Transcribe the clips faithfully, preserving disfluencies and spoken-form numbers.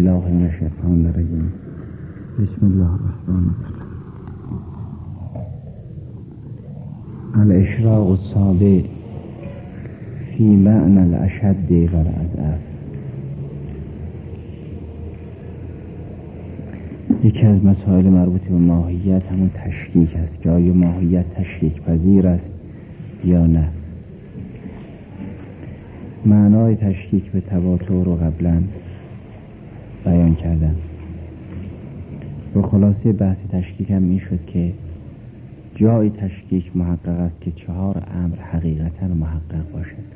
بالله من الشیطان الرجیم. بسم الله الرحمن الرحیم. الاشراق السابع فی معنی الاشد و الاضعف. یکی از مسائل مربوط به ماهیت همون تشکیک است که آیا ماهیت تشکیک پذیر است یا نه. معنای تشکیک به تواتر رو قبلا بیان کردم. به خلاصه بحث تشکیک هم این شد که جای تشکیک محقق است که چهار امر حقیقتا محقق باشد.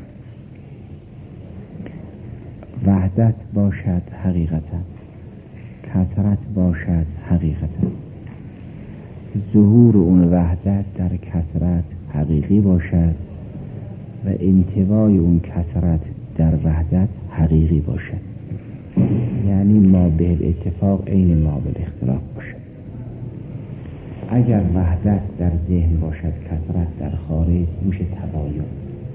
وحدت باشد حقیقتا، کثرت باشد حقیقتا، ظهور اون وحدت در کثرت حقیقی باشد و انطوای اون کثرت در وحدت حقیقی باشد. یعنی ما به اتفاق عین ما به اختلاف باشد. اگر وحدت در ذهن باشد کثرت در خارج میشه تباین.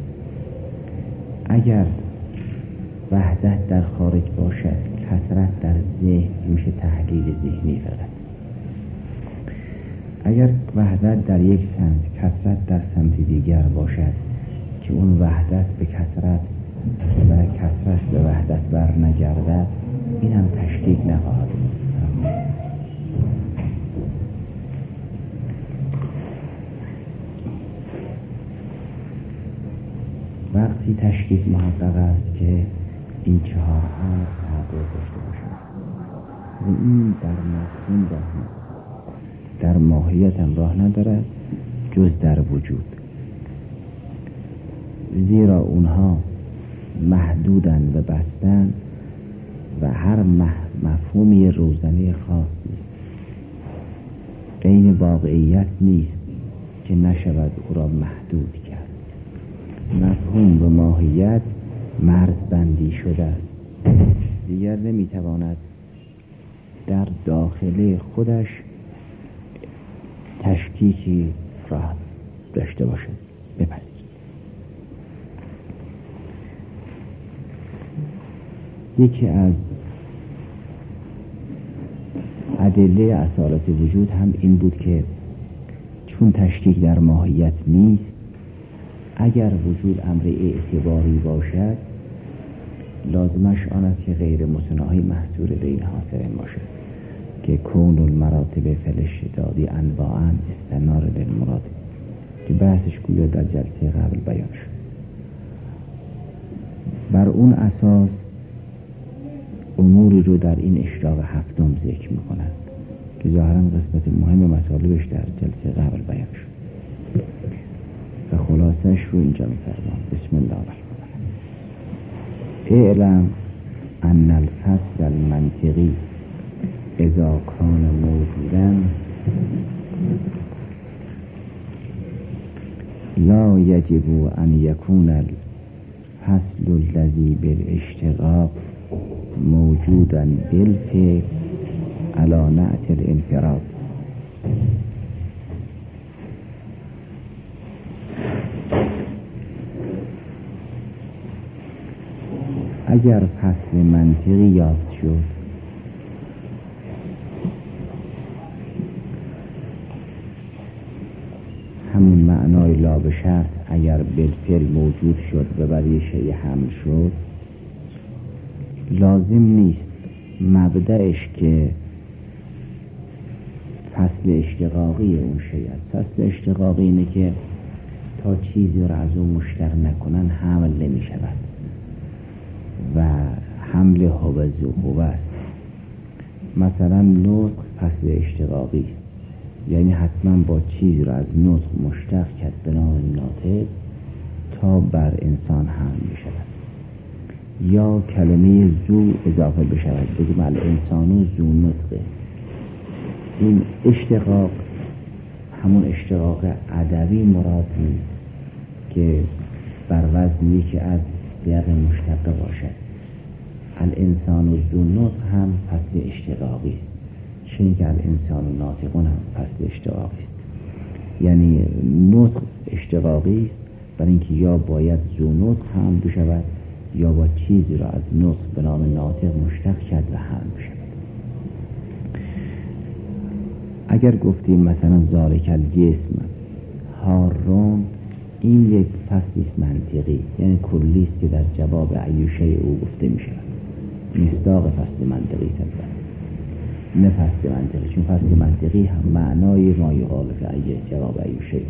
اگر وحدت در خارج باشد کثرت در ذهن میشه تحلیل ذهنی فقط. اگر وحدت در یک سمت کثرت در سمت دیگر باشد که اون وحدت به کثرت و کثرت به وحدت بر نگردد، این هم تشکیک نخواهد بود. وقتی تشکیک محقق است که این چهار امر تحقق داشته باشد و این در مفهوم راه ندارد، در ماهیت هم راه ندارد جز در وجود، زیرا اونها محدودن و بستن و هر مفهومی روزنه خاصی است. عین واقعیت نیست که نشود او را محدود کرد. مفهوم و ماهیت مرز بندی شده است، دیگر نمیتواند در داخل خودش تشکیکی راه داشته باشد. بپذیرید یکی از ادله اصالت وجود هم این بود که چون تشکیک در ماهیت نیست، اگر وجود امر اعتباری باشد لازمش آن است که غیر متناهی محصور بین حاصل باشد که کون المراتب فلشدادی انواعا استنار للمراد که بحثش گویا در جلسه قبل بیان شد. بر اون اساس اموری رو در این اشراق هفتم ذکر میکنند که ظاهرا قسمت مهم مطالبش در جلسه قبل بیان شد و خلاصش رو اینجا میفرماند. بسم الله الرحمن الرحیم. اعلم ان الفصل المنطقی اذا کان موجودا لا یجب ان یکون الفصل الذی بالاشتقاق موجودا بالفعل على نعت الانفراد. اگر فصل منطقی یافت شد همون معنای لا به شرط اگر بالفعل موجود شد و بر یه شیء حمل شد، لازم نیست مبدأش که فصل اشتقاقی اون شیء است. فصل اشتقاقی اینه که تا چیزی را از اون مشتق نکنن حمل نمی شود و حمل حوض و حوض است. مثلا نطق فصل اشتقاقی است، یعنی حتما با چیزی را از نطق مشتق کرد به نام ناطق تا بر انسان حمل می شود. یا کلمه زو اضافه بشود بگیم الانسانو زو نطقه. این اشتقاق همون اشتقاق ادبی مراد نیست که بر وزنی که از سیاق مشتقه باشد. الانسانو زو نطق هم فصل اشتقاقی است، چون که الانسانو ناطقون هم فصل اشتقاقی است. یعنی نطق اشتقاقی است برای اینکه یا باید زو نطق هم بشود یا با چیزی را از نطق به نام ناطق مشتق کرد و حمل اگر گفتیم مثلا ذالک الجسم حارون، این یک فصلی است منطقی، یعنی کلی است که در جواب ایوشه او گفته می شود. مصداق فصل منطقی است، نه فصل منطقی، چون فصل منطقی هم معنای ما یقال فی ای جواب ایوشه.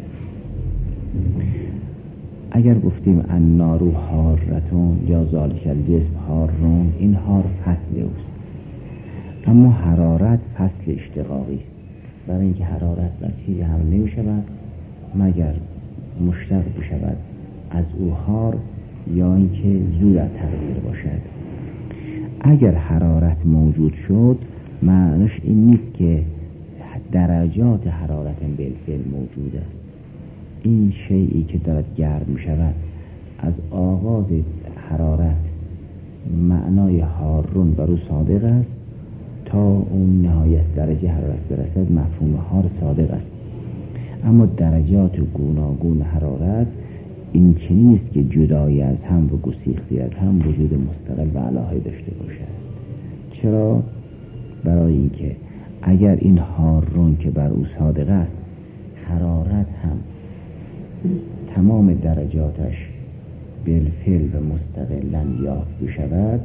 اگر گفتیم النار حارتون یا ذالک الجسم حارون، این حار فصل اوست، اما حرارت فصل اشتقاقی است، برای اینکه حرارت بر چیزی حمل نمی شود مگر مشتق بشود از او حار یا اینکه زود از تغییر باشد. اگر حرارت موجود شد معنیش این نیست که درجات حرارت بالفعل موجود است. این شیئی که دارد گرم می شود از آغاز حرارت معنای حارون بر او صادق است تا اون نهایت درجه حرارت برسد مفهوم حار صادق است. اما درجات گوناگون حرارت این چنین است که جدایی از هم و گسیختی از هم وجود مستقل و علاهه داشته باشد. چرا؟ برای اینکه اگر این حارون که بر او صادق است حرارت هم تمام درجاتش بالفعل و مستقلا یافت بشود،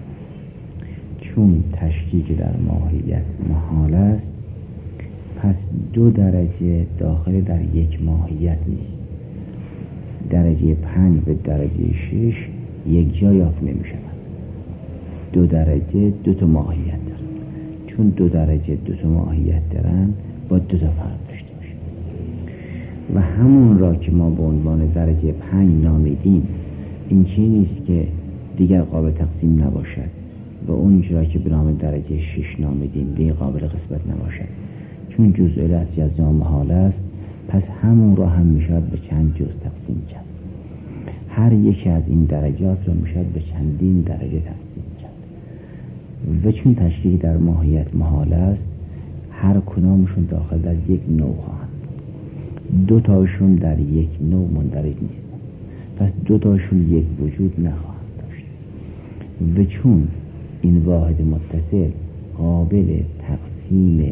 چون تشکیک در ماهیت محال است، پس دو درجه داخل در یک ماهیت نیست. درجه پنج و درجه شش یک جا یافت نمی شود. دو درجه دو تا ماهیت دارن، چون دو درجه دو تا ماهیت دارن با دو تا فرق داشته باشه. و همون را که ما به عنوان درجه پنج نامیدیم این چیزی نیست که دیگر قابل تقسیم نباشد و اون را که به نام درجه شش نامیدیم دیگر قابل قسمت نباشد. چون جزء از جزا محال است، پس همون را هم میشود به چند جز تقسیم کرد. هر یکی از این درجات را میشود به چندین درجه تقسیم کرد و چون تشکیل در ماهیت محال است، هر کدامشون داخل در یک نوع خواهند. دو تاشون در یک نوع مندرج نیستند، پس دو تاشون یک وجود نخواهند داشت. و چون این واحد متصل قابل تقسیم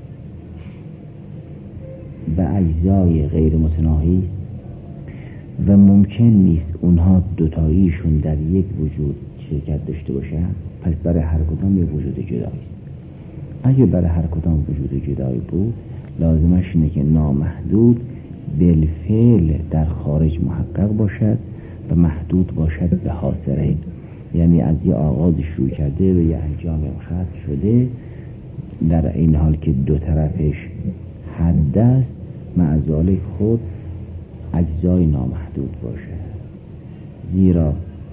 به اجزای غیر متناهی است و ممکن نیست اونها دوتاییشون در یک وجود شرکت داشته باشند، پس برای هر کدام یک وجود جدایی است. اگه برای هر کدام وجود جدایی بود، لازمش اینه که نامحدود بالفعل در خارج محقق باشد و محدود باشد به حاصره، یعنی از یه آغاز شروع کرده و یه انجام ختم شده، در این حال که دو طرفش حد است، مع ذالک خود اجزای نامحدود باشد. زیرا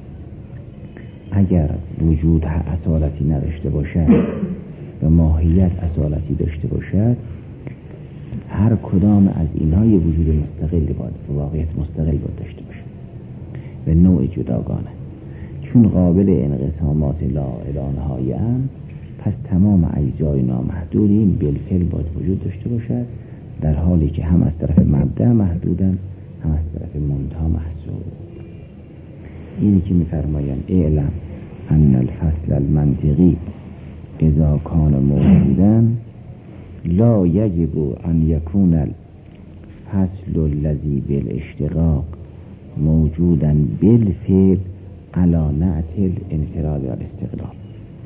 اگر وجود اصالتی نداشته باشد و ماهیت اصالتی داشته باشد، هر کدام از اینها یه وجود مستقلی باید و واقعیت مستقل باید داشته باشد و نوع جداگانه. چون قابل انقسامات لا اله نهایه ام، پس تمام اجزای نامحدود این بالفعل باید وجود داشته باشد، در حالی که هم از طرف مبدأ محدودن هم از طرف منتهی محصور. اینی که می‌فرمایند اعلم ان الفصل المنطقی اذا کان موجودا لا یجب ان یکون الفصل الذی بالاشتقاق موجودا بالفعل علی نعت الانفراد و الاستقلال.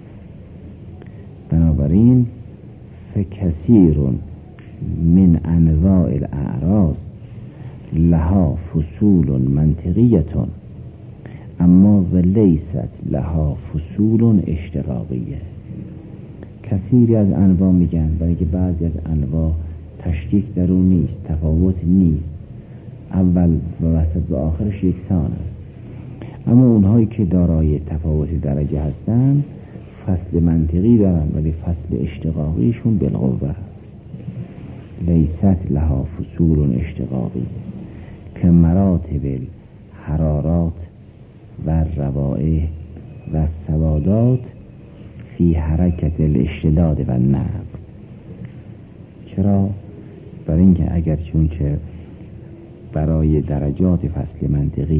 بنابراین فکثیر من انواع الاعراض لها فصول منطقیتون اما ولیست لها فصول اشتقاقیه. کثیری از انواع میگن برای که بعضی از انواع تشکیک در اون نیست، تفاوت نیست، اول و وسط و آخرش یکسان است، اما اونهایی که دارای تفاوت درجه هستن فصل منطقی دارن ولی فصل اشتقاقیشون بالقوه است. لیست لها فصول اشتقاقی که مراتب الحرارات و روائح و سوادات فی حرکت الاشتداد و نقص. چرا؟ برای اینکه اگر چونچه برای درجات فصل منطقی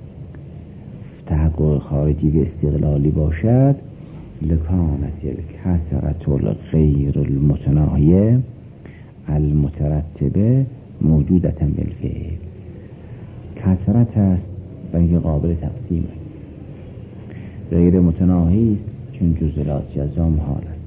تحقق خارجی و استقلالی باشد، لکانت الکثرة الغیر المتناهیه المترتبه موجودتا بالفعل. کثرت است و اینکه قابل تقسیم است. غیر متناهی است چون جزلات جزا محال است.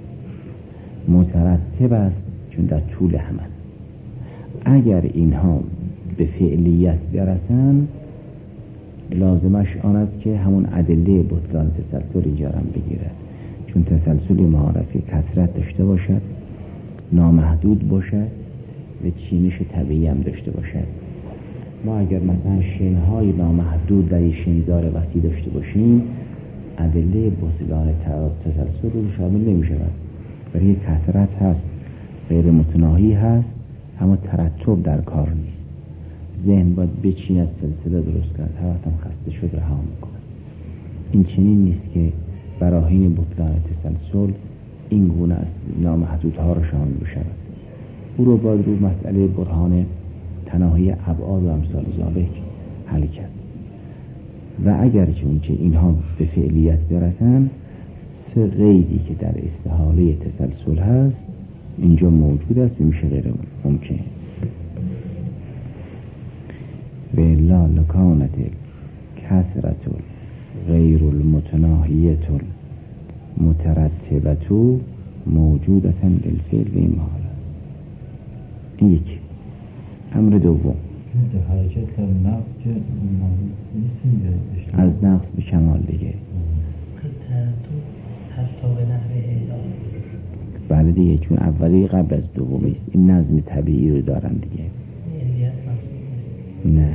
مترتب است چون در طول حمل. اگر اینها به فعلیت برسند لازمش آن است که همون ادله بطلان تسلسل اینجا هم بگیرد، چون تسلسلی محال است که کثرت داشته باشد، نامحدود باشد و چینش طبیعی هم داشته باشد. ما اگر مثلا شنهای نامحدود در شنزار وسیع داشته باشیم ادله بطلان تسلسل رو شامل نمی شود، برای کثرت هست، غیر متناهی هست، اما ترتب در کار نیست. ذهن باید بچیند، سلسله درست کرد، هر وقت هم خسته شد رها میکنه. این چنین نیست که براهین بطلان تسلسل این گونه است نامحدودها رو شامل بشود. او رو باید رو مسئله برهان تناهی ابعاد و امثال ذالک حل کرد. و اگر چون که اینها به فعلیت برسن سه قیدی که در استحاله تسلسل هست اینجا موجود است و میشه غیر ممکن. و الا لکانت کثرت غیر المتناهیت مترتبت موجودتا بالفعل و محال. این یک. امر دوم حرکت نقص که از نقص به کمال دیگه بله دیگه، چون اولی قبل از دومی است. این نظم طبیعی رو دارن دیگه. نه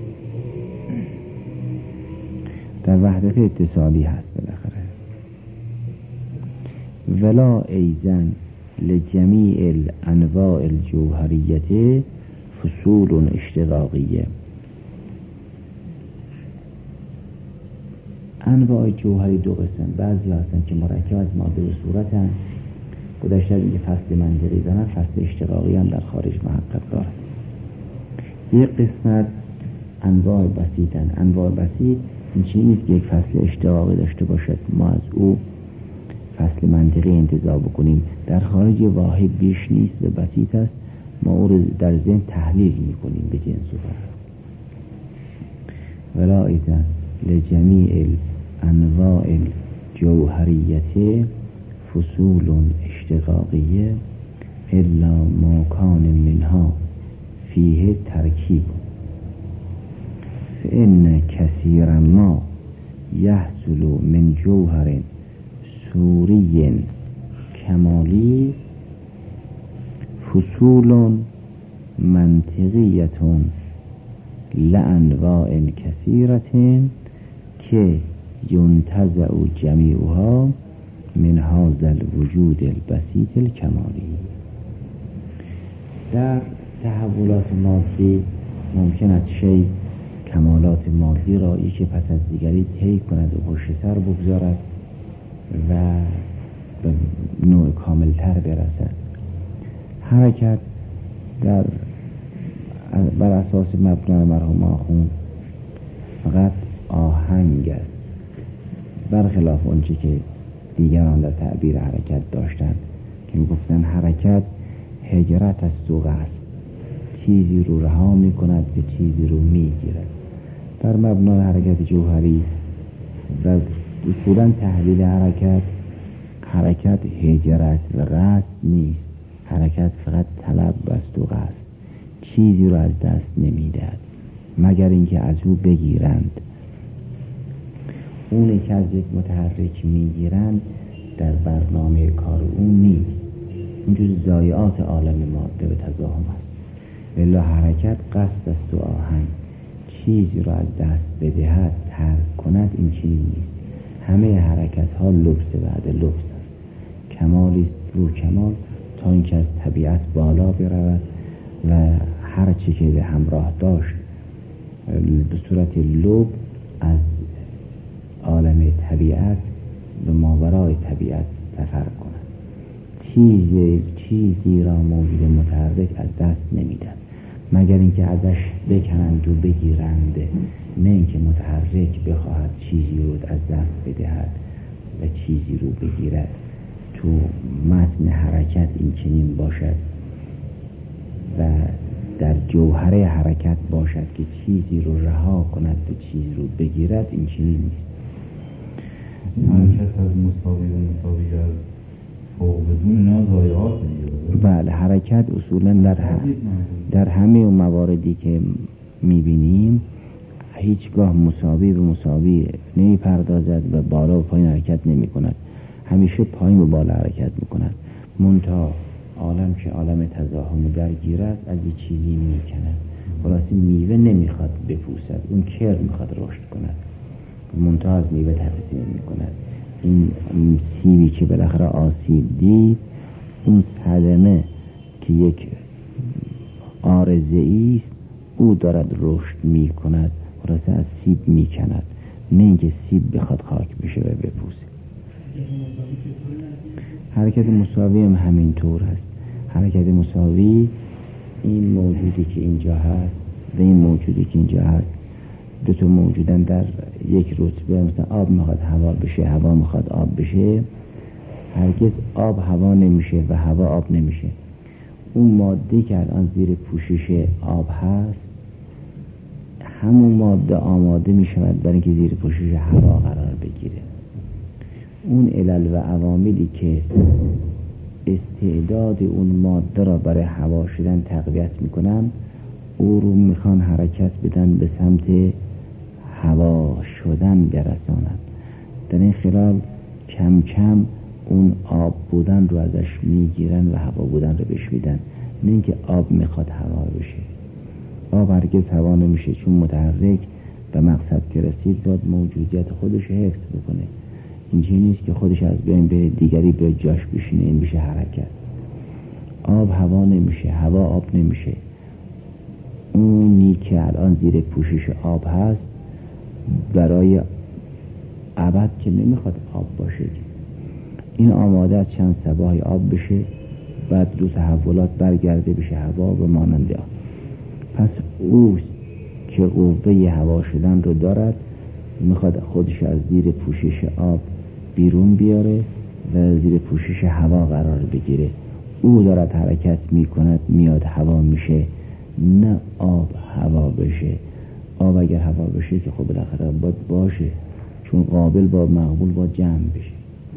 در وحدت اتصالی هست بالاخره. ولا ایزن لجمیع الانواع الجوهریه فصول اشتقاقیه. انواع جوهری دو قسم، بعضی هستن که مرکب از ماده و صورت هستن، گذشته دیگه فصل منطقی دارن، فصل اشتقاقی هم در خارج محقق دارن. یک قسمت انواع بسیطن. انواع بسیط این چیزی نیست که یک فصل اشتقاقی داشته باشد ما از او فصل منطقی انتزاع بکنیم، در خارج واحد بیش نیست و بسیط است، ما او رو در ذهن تحلیل میکنیم به جنس و فرض. ولا ایزن لجمیع الانواع الجوهریه فصول اشتقاقیه الا ما کان منها فیه ترکیب فإن کثیرا ما یحصل من جوهر سوری کمالی فصول منطقیت لانواع کثیرة که ینتزع جمیعها من هذا الوجود البسيط الکمالی. در تحولات مادی ممکن است شی کمالات مادی را یکی پس از دیگری طی کند و پشت سر بگذارد و به نوع کاملتر برسد. حرکت در بر اساس مبنای مرحوم آخوند فقط آهنگ است، برخلاف اونچه که دیگران در تعبیر حرکت داشتند که میگفتن حرکت هجرت است و قصد، چیزی رو رها میکند به چیزی رو میگیرد. در مبنای حرکت جوهری و اصولا تحلیل حرکت، حرکت هجرت و قصد نیست، حرکت فقط طلب است و قصد، چیزی رو از دست نمیدهد مگر اینکه از او بگیرند. اونی که از یک متحرک میگیرند در برنامه کار اون نیست، اونجور ضایعات عالم ماده و تزاهم است. الا حرکت قصد است و آهنگ، چیزی رو از دست بدهد ترک کند، این چیزی نیست. همه حرکت ها لبس بعد لبس است، کمالی است رو کمال تا اینکه از طبیعت بالا برود و هر چی که به همراه داشت به صورت لب از عالم طبیعت به ماورای طبیعت سفر کند. چیزی چیزی را موجود متحرک از دست نمیدن مگر اینکه ازش بکنند و بگیرند، نه اینکه متحرک بخواهد چیزی رو از دست بدهد و چیزی رو بگیرد. تو متن حرکت این چنین باشد و در جوهره حرکت باشد که چیزی رو رها کند و چیزی رو بگیرد، این چیزی نیست. حرکت از مساوی و مساوی از فوق بدون نه ضایعات دیگه. بله، حرکت اصولا در در همه مواردی که میبینیم هیچگاه مساوی به مساوی نمی پردازد و بالا و پایین حرکت نمی کند، همیشه پایین و بالا حرکت می کند. منتها عالم که عالم تزاحم درگیر است از یه چیزی می کند. خلاصی میوه نمیخواد بپوسد، اون کر میخواد رشد کند، منتها از میوه تقسیم می کند. این سیبی که بالاخره آسیب دید، اون صدمه که یک عارضه‌ای است، او دارد رشد می کند، خلاصه از سیب می کند، نه اینکه سیب بخواد خاک بشه و بپوسه. حرکت مساوی هم همین طور هست. حرکت مساوی این موجودی که اینجا هست و این موجودی که اینجا هست، دو تا موجودن در یک رتبه، مثلا آب میخواد هوا بشه، هوا میخواد آب بشه، هرگز آب هوا نمیشه و هوا آب نمیشه. اون ماده که الان زیر پوشش آب هست، همون ماده آماده میشود برای اینکه زیر پوشش هوا قرار بگیره. اون علل و عواملی که استعداد اون ماده را برای هوا شدن تقویت میکنن، او رو میخوان حرکت بدن به سمت هوا شدن برسانن. در این خلال کم کم اون آب بودن رو ازش میگیرن و هوا بودن رو بهش میدن، نه اینکه آب میخواد هوا بشه. آب هرگز هوا نمیشه، چون متحرک به مقصد که رسید باید موجودیت خودش حفظ بکنه. اینجوری نیست که خودش از بین به دیگری به جاش بشینه، این بشه حرکت. آب هوا نمیشه، هوا آب نمیشه. اونی که الان زیر پوشش آب هست برای ابد که نمیخواد آب باشه، این آماده از چند صباحی آب بشه، بعد دو تحولات برگرده بشه هوا و مانند آب. پس اوست که قوه هوا شدن رو دارد، میخواد خودش از زیر پوشش آب بیرون بیاره و زیر پوشش هوا قرار بگیره. او دارد حرکت میکند، میاد هوا میشه، نه آب هوا بشه. آب اگر هوا بشه که خب بالاخره باید باشه، چون قابل با مقبول با جمع بشه.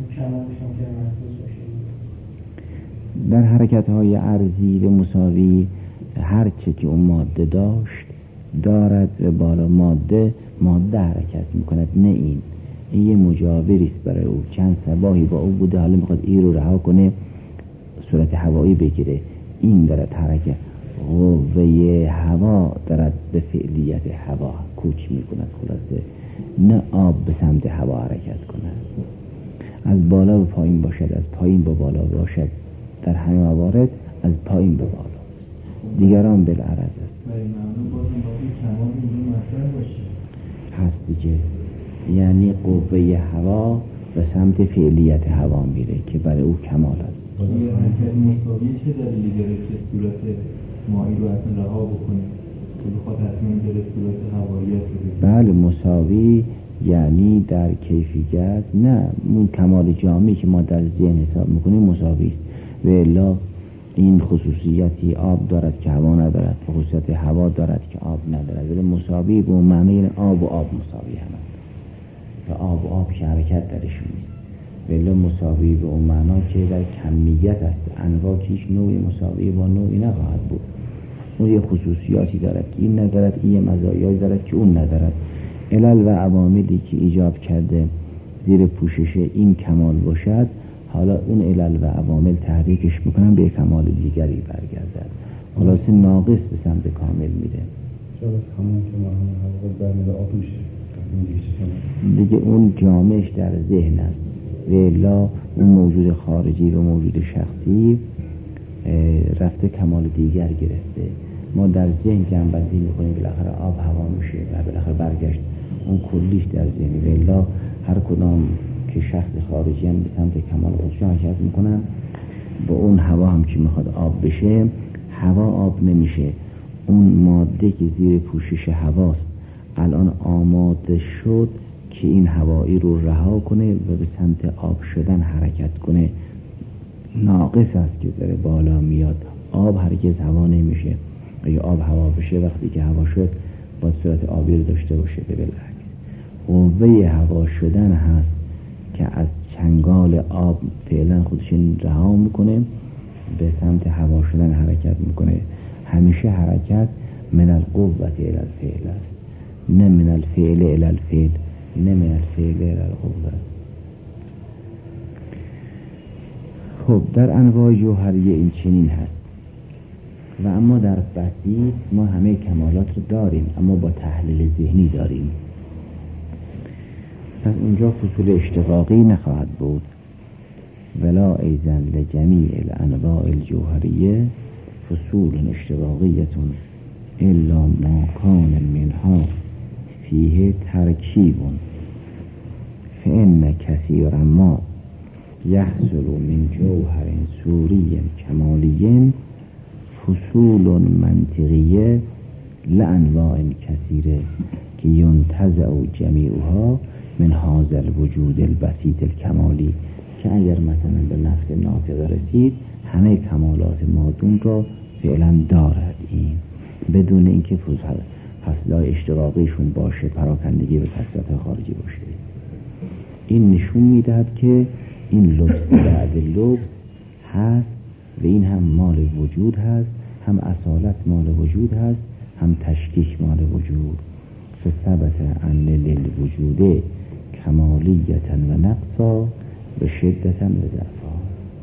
در حرکت های عرضی و مساوی هر چه که اون ماده داشت دارد و بالا ماده ماده حرکت میکند، نه این این یه مجاوریست برای او. چند صباحی با او بوده، حالا میخواد این رو رها کنه، صورت هوایی بگیره. این دارد حرکت، قوه هوا دارد به فعلیت هوا کوچ میکند. خلاصه نه آب به سمت هوا حرکت کند، از بالا به پایین باشد، از پایین به بالا باشد. در همه موارد از پایین به بالا، دیگران بالعرض است. برای معنی بازم باید کمال اینجا مطرح باشه هست دیگه، یعنی قوه هوا به سمت فعلیت هوا میره که برای او کمال است. یه حرکت مساوی چه دلیلی داره که صورت مایی رو اصلا رها بکنه که بخواد حتما داره صورت هواییت رو؟ بله، مساوی یعنی در کیفیت، نه اون کمال جامعی که ما در ذهن حساب میکنیم مساوی است. و الا این خصوصیتی آب دارد که هوا ندارد، خصوصیت هوا دارد که آب ندارد. ولی مساوی به اون معنی یعنی آب و آب مساوی هم و آب و آب که حرکت درش نیست. ولی مساوی به اون معنا که در کمیت است. انواع که هیچ نوعی مساوی با نوعی نخواهد بود. اون یه خصوصیاتی دارد که این ندارد، این یه مزایایی دارد که اون ندارد. علل و عواملی که ایجاب کرده زیر پوشش این کمال باشد، حالا اون علل و عوامل تحریکش میکنن به کمال دیگری برگردد. خلاصه ناقص به سمت کامل میره. چرا همون که ما همون حقیقت برمیده آب میشه دیگه، اون جامعش در ذهن است. و الا اون موجود خارجی و موجود شخصی رفته کمال دیگر گرفته. ما در ذهن جنبندی میکنیم، بالاخره آب هوا میشه و بالاخره برگشت اون کلیش در ذهن. و الا هر کدام که شخص خارجی هم به سمت کمال خودش حرکت میکنن، با اون هوا هم که میخواد آب بشه، هوا آب نمیشه. اون ماده که زیر پوشش هواست الان آماده شد که این هوایی رو رها کنه و به سمت آب شدن حرکت کنه. ناقص است که داره بالا میاد، آب هرگز هوا نمیشه. اگه آب هوا بشه، وقتی که هوا شد با صورت آبی رو داشته باشه. به بالعکس قوه هوا شدن هست که از چنگال آب فعلا خودشون رها میکنه، به سمت هوا شدن حرکت میکنه. همیشه حرکت من القوة الی الفعل است، نه من الفعل الی الفعل، نه من الفعل الی القوة. خب در انواع جوهریه این چنین هست. و اما در بسیط ما همه کمالات رو داریم، اما با تحلیل ذهنی داریم. پس اونجا فصول اشتقاقی نخواهد بود. ولا ایزن لجمیع الانواع الجوهریه فصول اشتقاقیه الا ما کان منها فیه ترکیب فإن کثیر ما یحصل من جوهر سوری کمالی فصول منطقیه لانواع کثیره که ینتزع جمیعها من هذا الوجود البسیط الکمالی، که اگر مثلا به نفس ناطق رسید همه کمالات مادون را فعلا دارد، این بدون اینکه فصلای اشتقاقیشون باشه، پراکندگی به فصلات خارجی باشه. این نشون میدهد که این لبس بعد لبس هست و این هم مال وجود هست، هم اصالت مال وجود هست، هم تشکیک مال وجود. فثبت ان للوجود کمالیتا و نقصا و شدتا و ضعفا.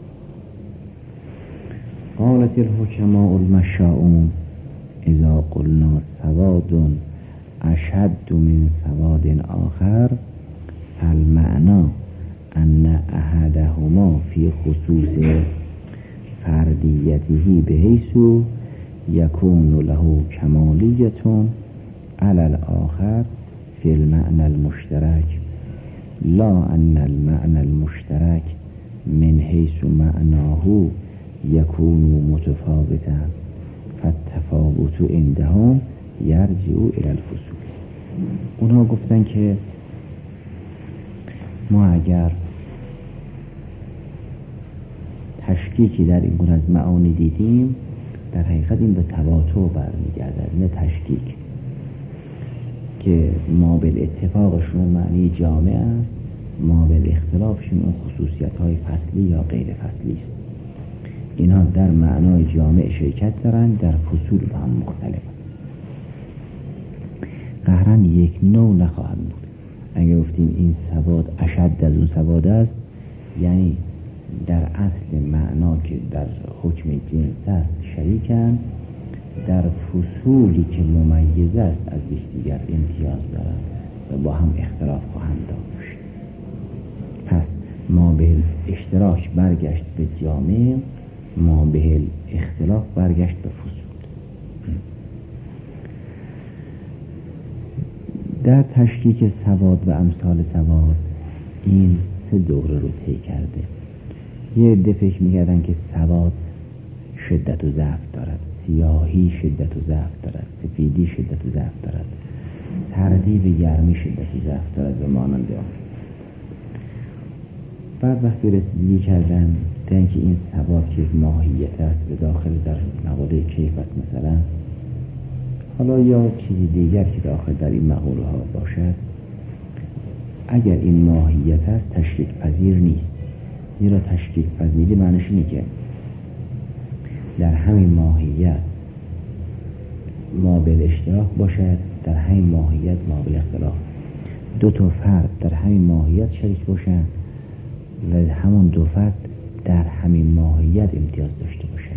قالت الحکماء المشاؤون اذا قلنا سواد اشد من سواد آخر فالمعنى ان احدهما فی خصوص فردیته بحیث یکون له کمالیتون علی الاخر فی المعنى المشترک لا ان المعنى المشترک من حیث معناه یکون متفاوتا فالتفاوت عندهم یرجع الی الفصول. اونها گفتن که ما اگر تشکیکی در این گونه از معانی دیدیم، در حقیقت این به تباطؤ برمیگردد، نه تشکیک، که ما بالاتفاقشون معنی جامع است، ما بالاختلافشون اون خصوصیت های فصلی یا غیر فصلی است. اینها در معنای جامع شرکت دارند، در فصول با هم مختلف. قهرن یک نوع نخواهد بود. اگر گفتیم این سواد اشد از اون سواد است، یعنی در اصل معنا که در حکم جنس است شریکن، در فصولی که ممیز است از یکدیگر امتیاز دارند و با هم اختلاف خواهند داشت. پس ما به اشتراک برگشت به جامع، ما به اختلاف برگشت به فصول. در تشکیک سواد و امثال سواد این سه دوره رو طی کرده. یه عده فکر می‌کردن که سواد شدت و ضعف دارد، سیاهی شدت و ضعف دارد، سفیدی شدت و ضعف دارد، سردی و گرمی شدت و ضعف دارد و مانند آن. بعد وقتی رسیدگی کردن دیدن که این سواد که ماهیت است و داخل در مقوله کیف است مثلا، حالا یا چیزی دیگر که داخل در این مقوله ها باشد، اگر این ماهیت است تشکیک پذیر نیست. زیرا تشکیک پذیری معنیش اینه که در همین ماهیت ما بالاشتراک باشد، در همین ماهیت ما بالاختلاف. دو تا فرد در همین ماهیت شریک باشند و همون دو فرد در همین ماهیت امتیاز داشته باشند.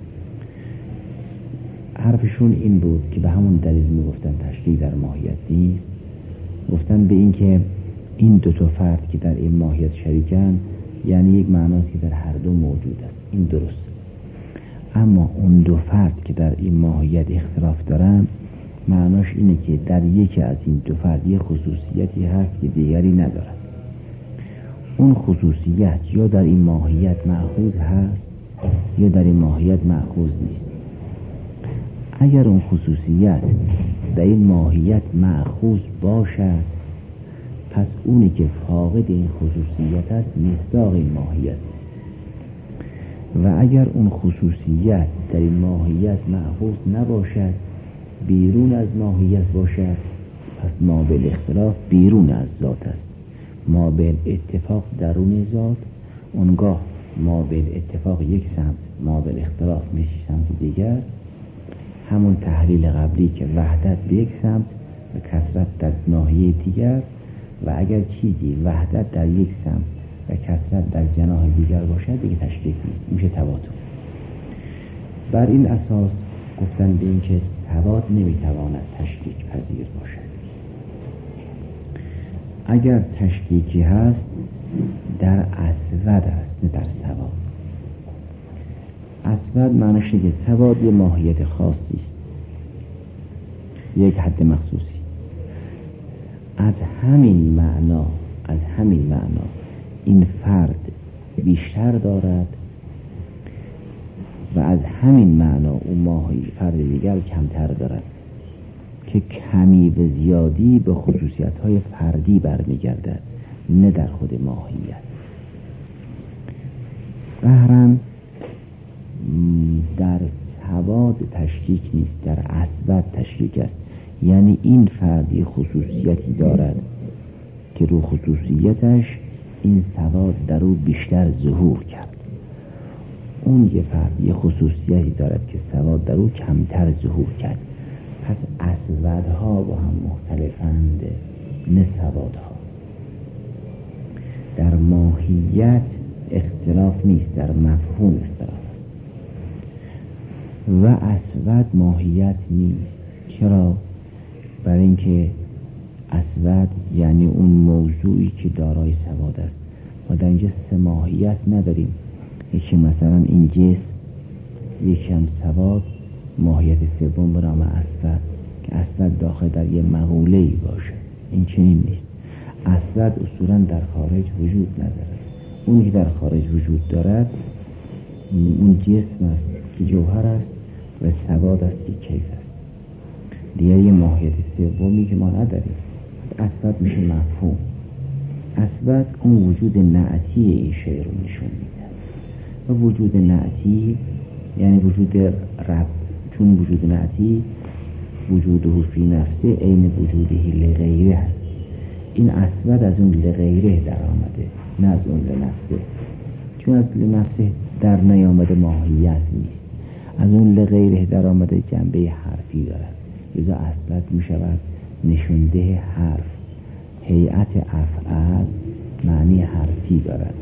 حرفشون این بود که به همون دلیل میگفتن تشکیک در ماهیت نیست، گفتن به این که این دو تا فرد که در این ماهیت شریکن یعنی یک معناست که در هر دو موجود است، این درست. اما اون دو فرد که در این ماهیت اختلاف دارن، معناش اینه که در یکی از این دو فرد یک خصوصیتی هست که دیگری ندارد. اون خصوصیت یا در این ماهیت مأخوذ هست یا در این ماهیت مأخوذ نیست. اگر اون خصوصیت در این ماهیت مأخوذ باشد، پس اونی که فاقد این خصوصیت است مصداق این ماهیت. و اگر اون خصوصیت در این ماهیت معخوض نباشد، بیرون از ماهیت باشد، پس ما بالاختلاف بیرون از ذات است. ما بالاتفاق درون ذات، اونگاه ما بالاتفاق یک سمت، ما بالاختلاف میشه سمت دیگر. همون تحلیل قبلی که وحدت به یک سمت و کثرت در ناحیه دیگر، و اگر چیزی وحدت در یک سمت و کثرت در جناح دیگر باشد دیگه تشکیک نیست، میشه تواتر. بر این اساس گفتن به این که سواد نمیتواند تشکیک پذیر باشد. اگر تشکیکی هست در اسود است، نه در سواد. اسود معنیش که سواد یه ماهیت خاصی است، یک حد مخصوصی. از همین معنا از همین معنا این فرد بیشتر دارد و از همین معنا اون ماهی فرد دیگر کمتر دارد، که کمی و زیادی به خصوصیت‌های فردی برمیگردد، نه در خود ماهیت. قهرن در سواد تشکیک نیست، در اسود تشکیک است. یعنی این فردی خصوصیتی دارد که رو خصوصیتش این سواد در او بیشتر ظهور کرد. اون یه فردی خصوصیتی دارد که سواد در او کمتر ظهور کرد. پس اسودها با هم مختلفند، نه سوادها. در ماهیت اختلاف نیست، در مفهوم اختلاف است. و اسود ماهیت نیست. چرا؟ برای اینکه اسود یعنی اون موضوعی که دارای سواد است. ما در اینجا سه ماهیت نداریم، یکی مثلا این جسم، یکی هم سواد، ماهیت سوم به نام اسود که اسود داخل در یه مقوله‌ای باشه. این چنین نیست. اسود اصولا در خارج وجود ندارد. اونی که در خارج وجود دارد اون جسم است که جوهر است و سواد است که کیف است. دیگر یه ماهیت سومی که ما نداریم. اسود میشه مفهوم. اسود اون وجود نعتی این شی رو نشون میده. و وجود نعتی یعنی وجود رب، چون وجود نعتی وجوده فی نفسه عین وجوده لغیره هست. این اسود از اون لغیره در آمده، نه از اون لنفسه. چون از لنفسه در نیامده ماهیت نیست، از اون لغیره در آمده جنبه حرفی دارد. لذا اسود می شود نشونده حرف. هیئت افعال معنی حرفی دارد،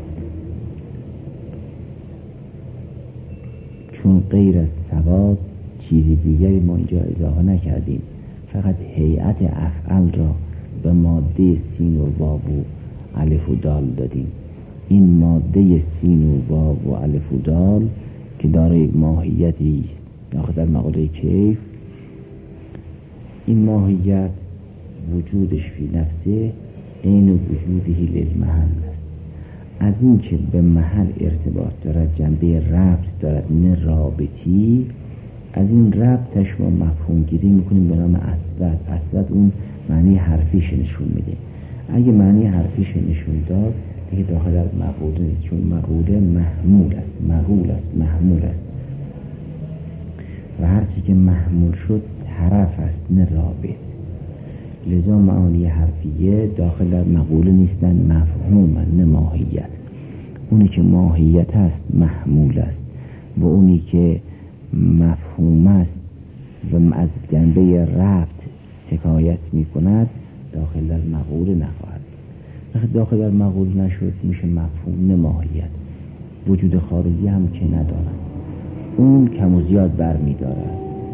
چون غیر از سواد چیزی دیگری ما اینجا اضافه نکردیم، فقط هیئت افعال را به ماده سین و واو و الف و دال دادیم. این ماده سین و واو و الف و دال که دارای ماهیتی است داخل در مقوله کیف، این ماهیت وجودش فی نفسه عین وجودهی للمحل است. از این که به محل ارتباط دارد، جنبه ربط دارد نه رابطی، از این ربطش ما مفهوم گیری میکنیم به نام اسود. اسود اون معنی حرفیش نشون میده. اگه معنی حرفیش نشون داد دیگه داخل در مقوله نیست، چون مقوله محمول است، مقول است، محمول است و هرچی که محمول شد طرف است نه رابط. لذا معانی حرفیه داخل در مقوله نیستن، مفهوم نه ماهیت. اونی که ماهیت است محمول است و اونی که مفهوم است و از جنبه ربط حکایت می کند داخل در مقوله نخواهد. وقتی داخل در مقوله نشد میشه مفهوم نه ماهیت. وجود خارجی هم که ندارد، اون کم و زیاد بر می دارد.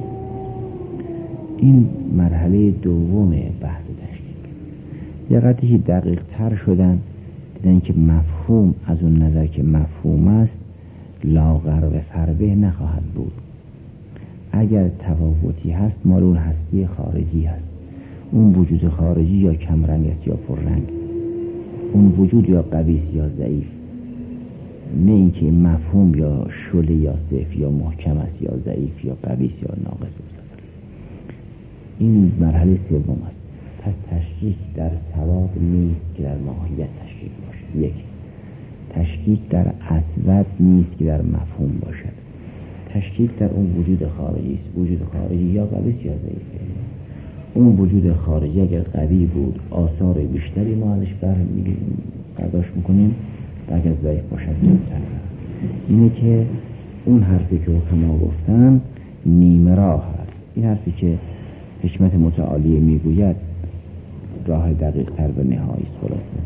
این مرحله دوم بحث تشکیک. یه قطعی دقیق تر شدن، دیدن که مفهوم از اون نظر که مفهوم است لاغر و فربه نخواهد بود. اگر تفاوتی هست مال اون هستی خارجی هست. اون وجود خارجی یا کم رنگ است یا پر رنگ، اون وجود یا قوی یا ضعیف، نه اینکه مفهوم یا شل یا صف یا محکم است یا ضعیف یا قوی یا ناقص است. این مرحله سوم است. پس تشکیک در سواد نیست که در ماهیت تشکیک باشد. یک، تشکیک در اسود نیست که در مفهوم باشد. تشکیک در اون وجود خارجی است. وجود خارجی یا قوی یا ضعیفه. اون وجود خارجی اگر قوی بود آثار بیشتری ما ازش برداشت میکنیم، و اگر ضعیف باشد کمتر. اینه که اون حرفی که حکما گفتن نیمه راه هست. این حرفی که حکمت متعالیه میگوید راه دقیق تر و نهایی است. خلاصه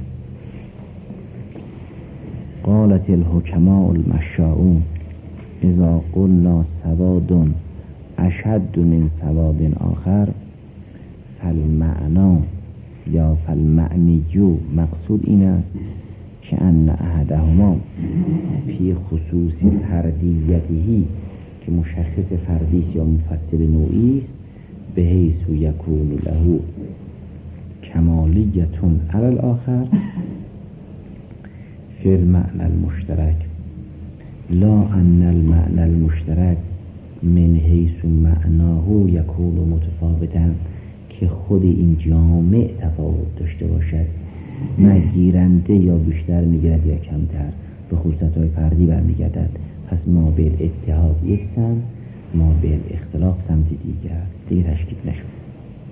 قالت الحکماء المشاؤون اذا قلنا سواد اشد من سواد آخر فالمعنا یا فالمعنیو، مقصود این است که ان احدهما فی خصوص فردیته، که مشخص فردیست یا مفصل نوعی است، به حیث یکون له کمالیتون علی الاخر فی المعنى المشترک لا ان المعنى المشترک من حیث معناه یکون متفاوتا، که خود این جامع تفاوت داشته باشد، نه گیرنده یا بیشتر میگیرد یا کمتر، به خصوصیت‌های فردی برمیگردد. پس ما به اتحاد یک سمت، ما به اختلاف سمت دیگر، دیگه تشکیک نشد.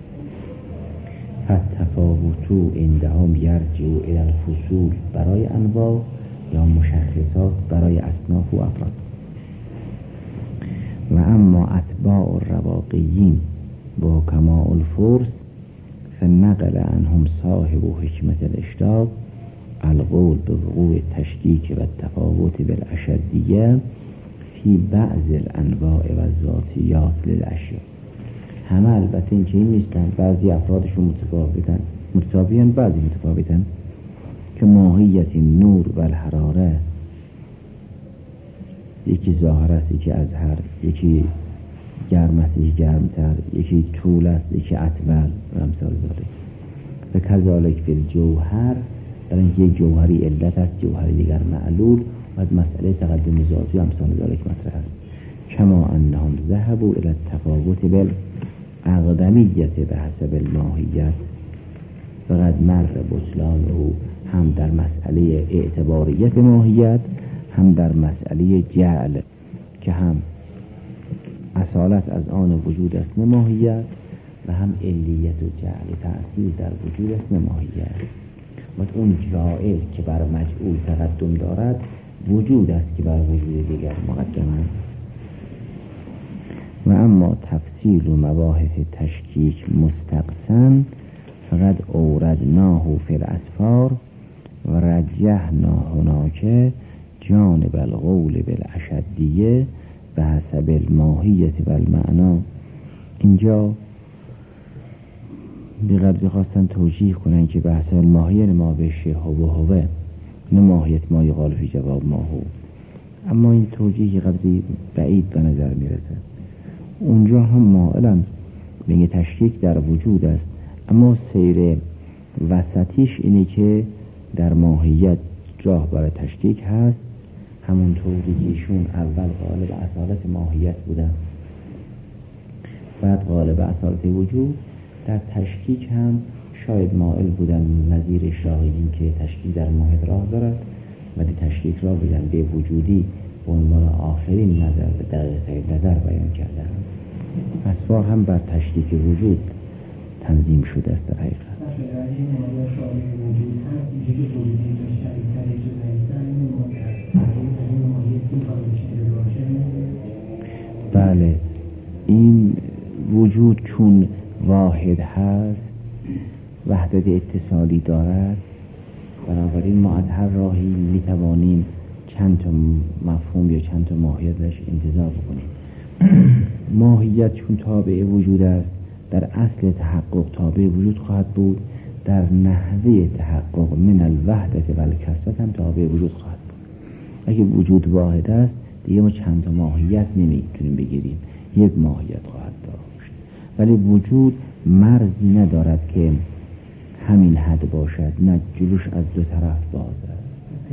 فالتفاوتو عندهم یرجع الی الفصول برای انواع یا مشخصات برای اصناف و افراد. و اما اتباع الرواقیین و حکماء الفرس فنقل عنهم صاحب و حکمت الاشتاق القول به وقوع تشکیک و تفاوت بالاشدیه فی بعض الانواع و ذاتیات للاشیاء. همه البته این که این نیستن، بعضی افرادشون متفاوتن، متفاوتن بعضی متفاوتن، که ماهیت نور و الحراره یکی ظاهر است، یکی اظهر، یکی گرم است، یکی گرمتر، یکی طول است، یکی اطول و امثال ذالک. و کذالک فی الجوهر، در اینکه یک جوهری علت است، جوهری دیگر معلول، و از مسئله تقدم ذاتی و امثال ذالک مطرح است. کما انهم ذهبوا الی التفاوت بالاقدمیت به حسب الماهیت فقد مر بطلان او، هم در مسئله اعتباریت ماهیت، هم در مسئله جعل که هم اصالت از آن وجود است ماهیت، و هم علیت و جعل تأثیر در وجود است ماهیت. و اون جائل که بر مجعول تقدم دارد وجود است که بر وجود دیگر مقدم است. و اما تفصیل و مباحث تشکیک مستقسم فقط اوردناه فی الاسفار و رجحنا هناک جانب القول بالاشدیه به حسب الماهیت و المعنا. اینجا بقدر خواستن توجیه کنن که به حسب الماهیت ما بشه هو هوه، نه ماهیت ما یقال فی جواب ما هو. اما این توجیه قدری بعید به نظر میرسه. اونجا هم مائلن به تشکیک در وجود است، اما سیر وسطیش اینه که در ماهیت راه برای تشکیک هست، همون طوری که ایشون اول غالب اصالت ماهیت بودن، بعد غالب اصالت وجود، در تشکیک هم شاید مائل بودن نظیر شاهدین که تشکیک در ماهیت راه دارد، ولی تشکیک را بودن به وجودی به عنوان آخرین نظر به دقیقه نظر بیان کردن. اسفار هم بر تشکیک وجود تنظیم شده است در حقیقت. بله، این وجود چون واحد هست، وحدت اتصالی دارد، بنابراین ما از هر راهی میتوانیم چند تا مفهوم یا چند تا ماهیت درش انتزاع بکنیم. ماهیت چون تابع وجود است، در اصل تحقق تابع وجود خواهد بود، در نحوه تحقق من الوحدت و الکثرت هم تابع وجود خواهد بود. اگه وجود واحد است دیگه ما چند تا ماهیت نمیتونیم بگیریم، یک ماهیت خواهد داشت. ولی وجود مرزی ندارد که همین حد باشد، نه، جلوش از دو طرف باز است.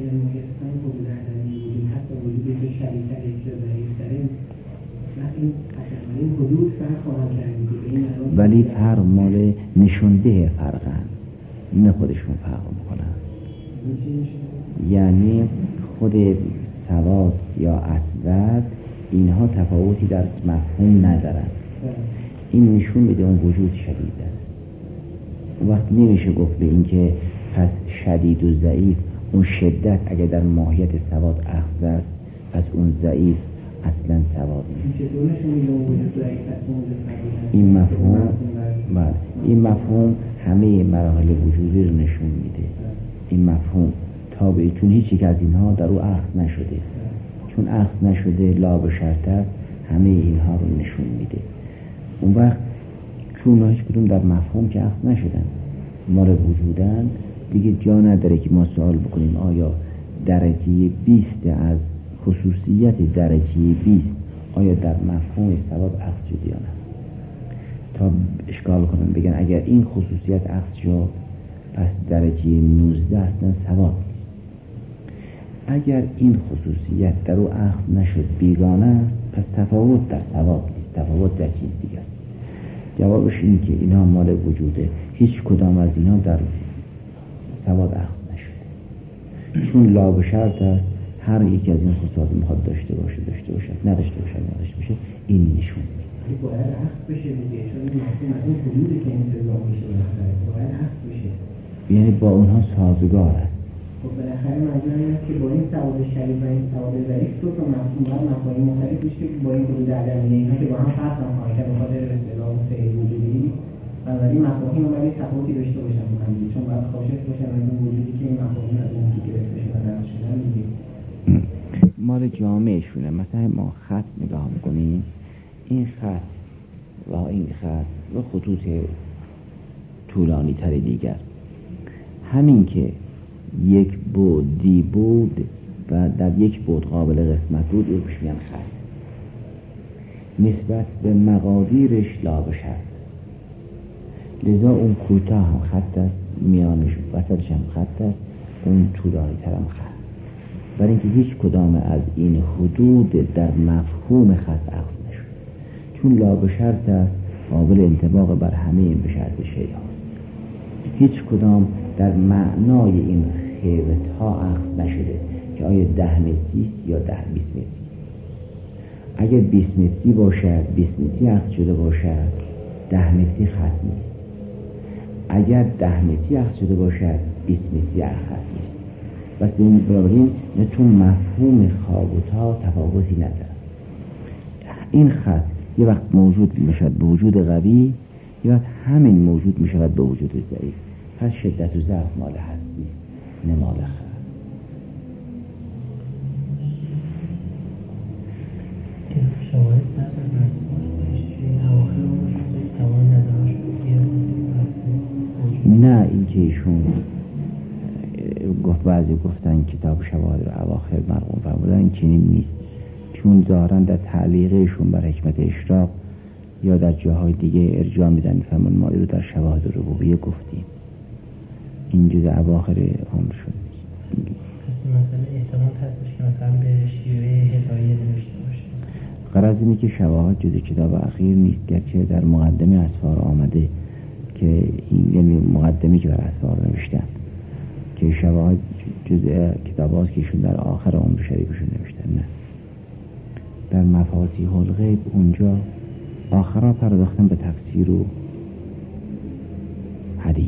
ولی فرق مال نشونده فرقن، نه خودشون فرق میکنن. یعنی خود سواد یا اسود اینها تفاوتی در مفهوم ندارن. این نشون میده اون وجود شدید است. اون وقت نمیشه گفت به این که پس شدید و ضعیف، اون شدت اگر در ماهیت سواد اخذ است پس اون ضعیف اصلا سواد نیست. این مفهوم بعد این مفهوم همه مراحل وجودی رو نشون میده. این مفهوم تابعی، چون هیچ یک از اینها در او اخذ نشده، چون اخذ نشده لا به شرط است، همه اینها رو نشون میده. اون وقت چون هیچ کدوم در مفهوم که اخذ نشدن مال وجودن، دیگه جا نداره که ما سوال بکنیم آیا درجه بیست از خصوصیت درجه بیست آیا در مفهوم سواد اخذ شده یا نه، تا اشکال کنن بگن اگر این خصوصیت اخذ شد پس درجه نوزده اصلا سواد نیست. اگر این خصوصیت در او اخذ نشد بیگانه است، پس تفاوت در سواد نیست، تفاوت در چیز دیگه است. جوابش این که اینا مال وجوده، هیچ کدام از اینا در سواد اخذ نشده، چون لا به شرط است هر یکی از این خصوصیات میخواد داشته باشه داشته باشه، نداشته باشه نداشته باشه. این نشون میده باید اخذ بشه دیگه، چون این مفهوم از این حدودی که انتظام میشه باید اخذ بشه، یعنی با اونها سازگار است. خب بالاخره منظور اینه که با این سواد شریف و این سواد ضعیف دو تا مفهوم باید مفاهیم مختلف میشه که با این حدود عدمیه اینا که با هم فرق نمی‌کنن که به خاطر اصطلاح سیر وجودی، بنابراین مفاهیم باید تفاوتی داشته باشن با هم دیگه، چون باید خواص باشن از اون وجودی که این مفاهیم از اون گرفته بشه و نقش شدن دیگه. مال جامعشونه. مثلا ما خط نگاه میکنیم، این خط و این خط و خطوط طولانی تر دیگر، همین که یک بعدی بود و در یک بعد قابل قسمت بود رو بهش میگن خط. نسبت به مقادیرش لا به شرط، لذا اون کوتاه هم خط است، میانش وسطش هم خط است، اون طولانی تر هم خط. برای اینکه هیچ کدام از این حدود در مفهوم خط اخذ نشد، چون لا به شرط است، قابل انطباق بر همه این به شرط شیء هاست. هیچ کدام در معنای این خیرت ها اخذ نشده که آیا ده متری یا ده بیست متری. اگر بیست متری باشد، بیست متری اخذ شده باشد، ده متری خط نیست. اگر ده متری اخذ شده باشد، بیست متری خط نیست. بس بنابراین تو مفهوم خابوتا تفاوتی نداره. این خط یه وقت موجود میشود به وجود قوی، یه وقت همین موجود میشود به وجود ضعیف. پس شدت و ضعف مال هست نیست، نه مال خط. نه این که ایشون گفت، بعضی گفتن کتاب شواهد رو اواخر مرقوم فرمودن، این چنین نیست، چون ظاهرا در تعلیقشون بر حکمت اشراق یا در جاهای دیگه ارجاع میدن فرمان ما رو در شواهد ربوبیه گفتیم، این جز اواخر عمر شد. مثلا احتمال هستش که مثلا به شیوه هدایه نوشته باشه. غرض اینه که شواهد جز کتاب اخیر نیست، گرچه در مقدمه اسفار آمده که این یعنی مقدمی که بر اسفار نوشتن که شواهد جزء کتاب هاست که ایشون در آخر عمر شریفشون نوشتن. نه، در مفاتیح الغیب اونجا آخرها پرداختن به تفسیر و حدیث.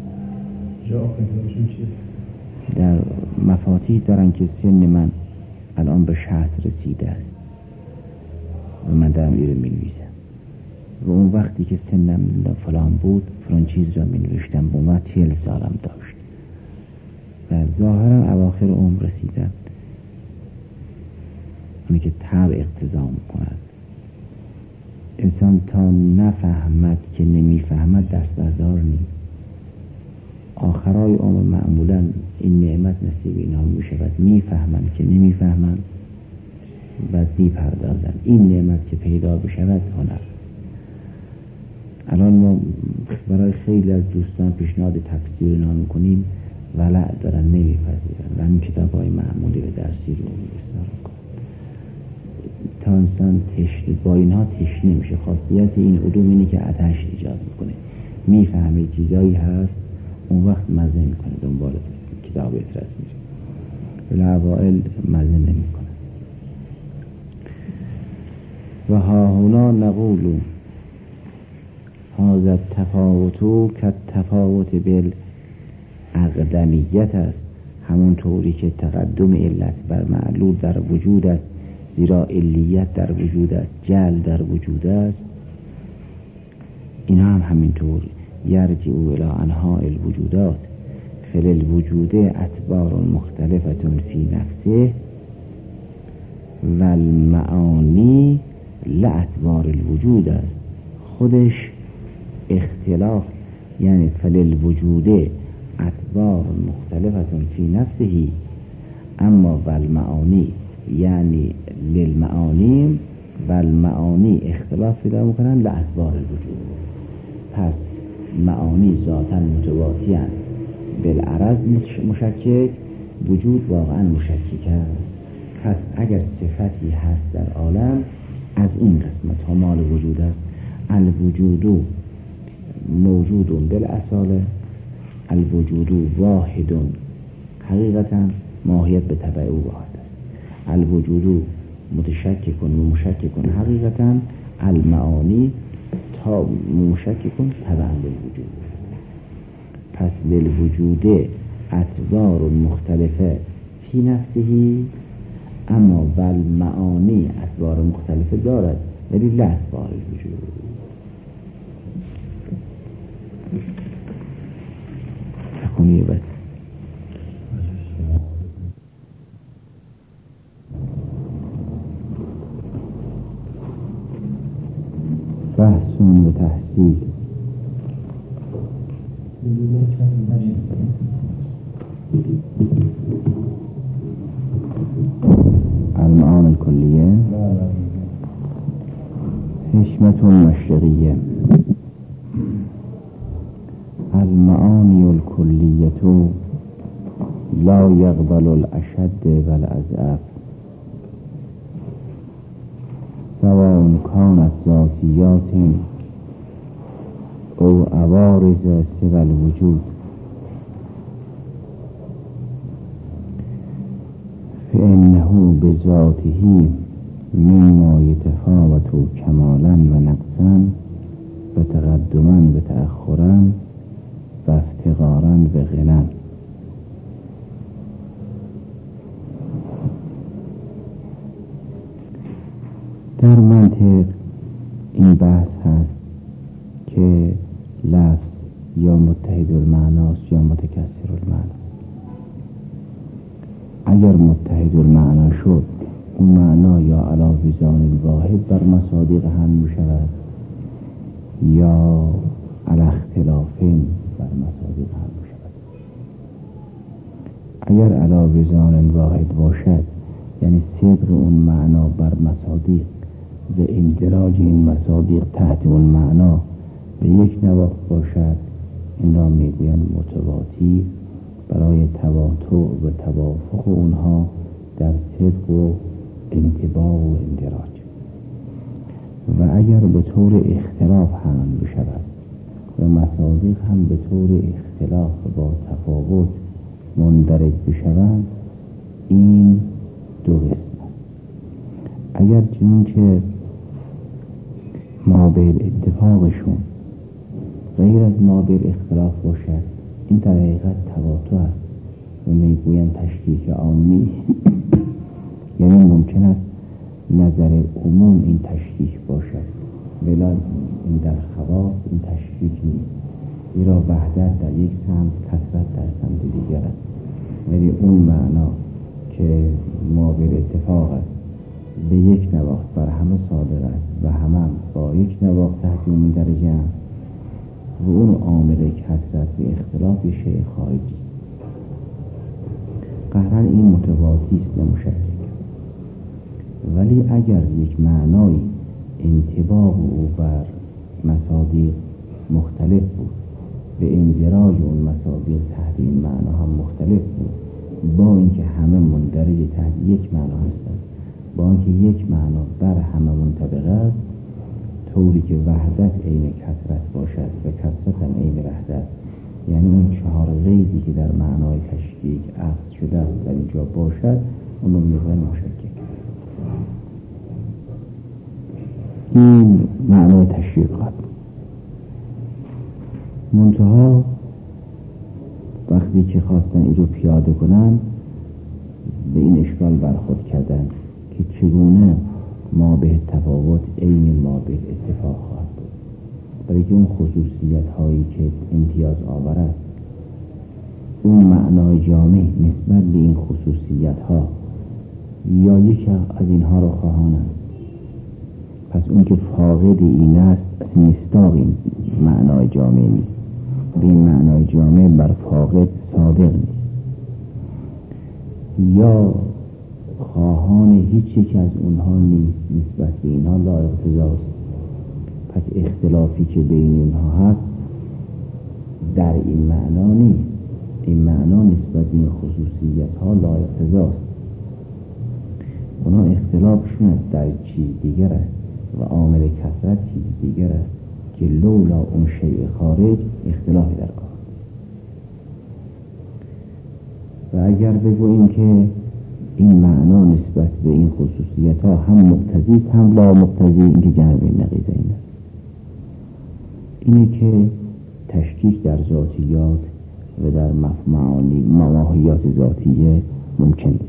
در مفاتیح دارن که سن من الان به شصت رسیده است و من دارم ایره می نویسم و اون وقتی که سنم فلان بود فلان چیز را می نوشتم، به اون چهل سالم داشت و ظاهرا اواخر عمر رسیدم. اونی که طبع اقتضا میکند انسان تا نفهمد که نمیفهمد دست بردار نیست. آخرای عمر معمولا این نعمت نصیب اینها میشود، میفهمند که نمیفهمند و میپردازند. این نعمت که پیدا بشود هنر. الان ما برای خیلی از دوستان پیشنهاد تفسیر اینا میکنیم، ولع دارن نمیپذیرن و همین کتاب های معمولی به درسی رو اصرار میکنن تا انسان تشنه، با اینها تشنه میشه. خاصیت این علوم اینه که آتش ایجاد میکنه، میفهمه چیزایی هست اون وقت مزه میکنه دنبال کتاب اعتراض میشه. الاوائل مزه نمی کنن. و ها هنا نقول هذا التفاوت که تفاوت بالاقدمیت است، همون طوری که تقدم علت بر معلول در وجود است، زیرا علیت در وجود است، جل در وجود است. اینا هم همینطور یرجع الی انواع الوجودات فل الوجود اطوار مختلفه فی نفسه و المعانی لاطوار الوجود است. خودش اختلاف یعنی فل الوجود اطوار مختلفه فی نفسه، اما و المعانی یعنی للمعانی و المعانی اختلاف پیدا میکنن لاطوار الوجود. پس معانی ذاتا متواتی هستند، بالعرض مشکک، وجود واقعا مشکک است. پس اگر صفتی هست در عالم از این قسمت ها مال وجود است. الوجود موجود بالاصاله، الوجود واحد حقیقتا، ماهیت به تبع او واحد است. الوجود متشکک و مشکک حقیقتا، المعانی تا مشکک تبع للوجود. پس للوجود اطوار مختلفه فی نفسه، اما بل معانی اطوار مختلفه دارد ولی لا اطوار الوجود. تکونی بس بحث و تحصیل. المعانی الکلیه حشمت مشرقیه. المعانی الکلیه لا یقبل الاشد والاضعف سواء كانت ذاتیات او عوارض سوى الوجود، فإنه بذاته مما يتفاوت كمالا ونقصا وتقدما وتأخرا وافتقارا وغنى. در منطق این بحث هست که لفظ یا متحد المعناست یا متکثر المعناست. اگر متحد المعنا شد، اون معنا یا علی وزان الواحد بر مصادیق هم می شود یا علی اختلافین بر مصادیق هم می شود. اگر علی وزان الواحد باشد یعنی صدق اون معنا بر مصادیق و اندراج این مصادیق تحت اون معنا به یک نواخت باشد، این را میگویند متواتی برای تواتر و توافق اونها در صدق و انطباق و اندراج. و اگر به طور اختلاف هم بشود و مصادیق هم به طور اختلاف با تفاوت مندرج بشوند، این دو قسم. اگر چنانچه مابعد اتفاقشون غیر از مابعد اختلاف باشد، این در حقیقت تواتر است و میگویند تشکیک عامی. یعنی ممکن است نظر عموم این تشکیک باشد ولی این در خواص این تشکیک نیست، زیرا وحدت در یک سمت، کثرت در سمت دیگر است. ولی اون معنا که مابعد اتفاق است به یک نواخت بر همه صادق است و همه هم با یک نواخت تحت اون درجه هم و اون عامل کثرت و اختلاف شیء خارجی. قهرن این متواتی است نمشکک. ولی اگر یک معنای انطباق او بر مصادیق مختلف بود و اندراج اون مصادیق تحت این معنا هم مختلف بود، با اینکه همه مندرج تحت یک معنا هستند، با اینکه یک معنا بر همه منطبق است، طوری که وحدت عین کثرت باشد و کثرت هم عین وحدت یعنی اون چهار قیدی که در معنای تشکیک عقد شده است در اینجا باشد اون رو میگوید مشکک. این معنای تشکیک خواهد. منتها وقتی که خواستن این رو پیاده کنن به این اشکال برخورد کردن که چگونه ما به تفاوت عین ما به اتفاق خواهد بود، برای که اون خصوصیت هایی که امتیاز آورد اون معنای جامع نسبت به این خصوصیت ها یا یک از اینها رو خواهانند، پس اون که فاقد این است مصداق این معنای جامع نیست، به این معنای جامع بر فاقد صادق نیست. یا خواهان هیچ یک از اونها نیست نسبت به اینها لا اقتضاست، پس اختلافی که بین اینها هست در این معنا نیست، این معنا نسبت به این خصوصیت ها لا اقتضاست. اونا اختلافشون در چیز دیگر است و عامل کثرت چیز دیگر است که لولا اون شیء خارج اختلافی در کار. و اگر بگوییم که این معنا نسبت به این خصوصیت ها هم مقتضی هم لا مقتضی، این که جنب نقیض این است. اینه که تشکیک در ذاتیات و در معانی ماهیات ذاتیه ممکن است.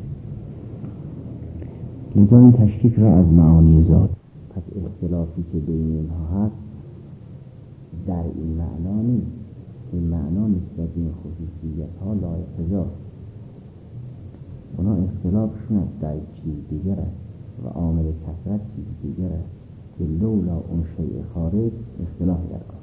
لذا این تشکیک را از معانی ذات، پس اختلافی که بین اینها هست در این معنا نیست، این معنا نسبت به این خصوصیت ها لا اقتضاست. اونا اختلافشون در چیز دیگر است و عامل کثرت چیز دیگر است که لولا اون شیء خارج اختلاف در کار.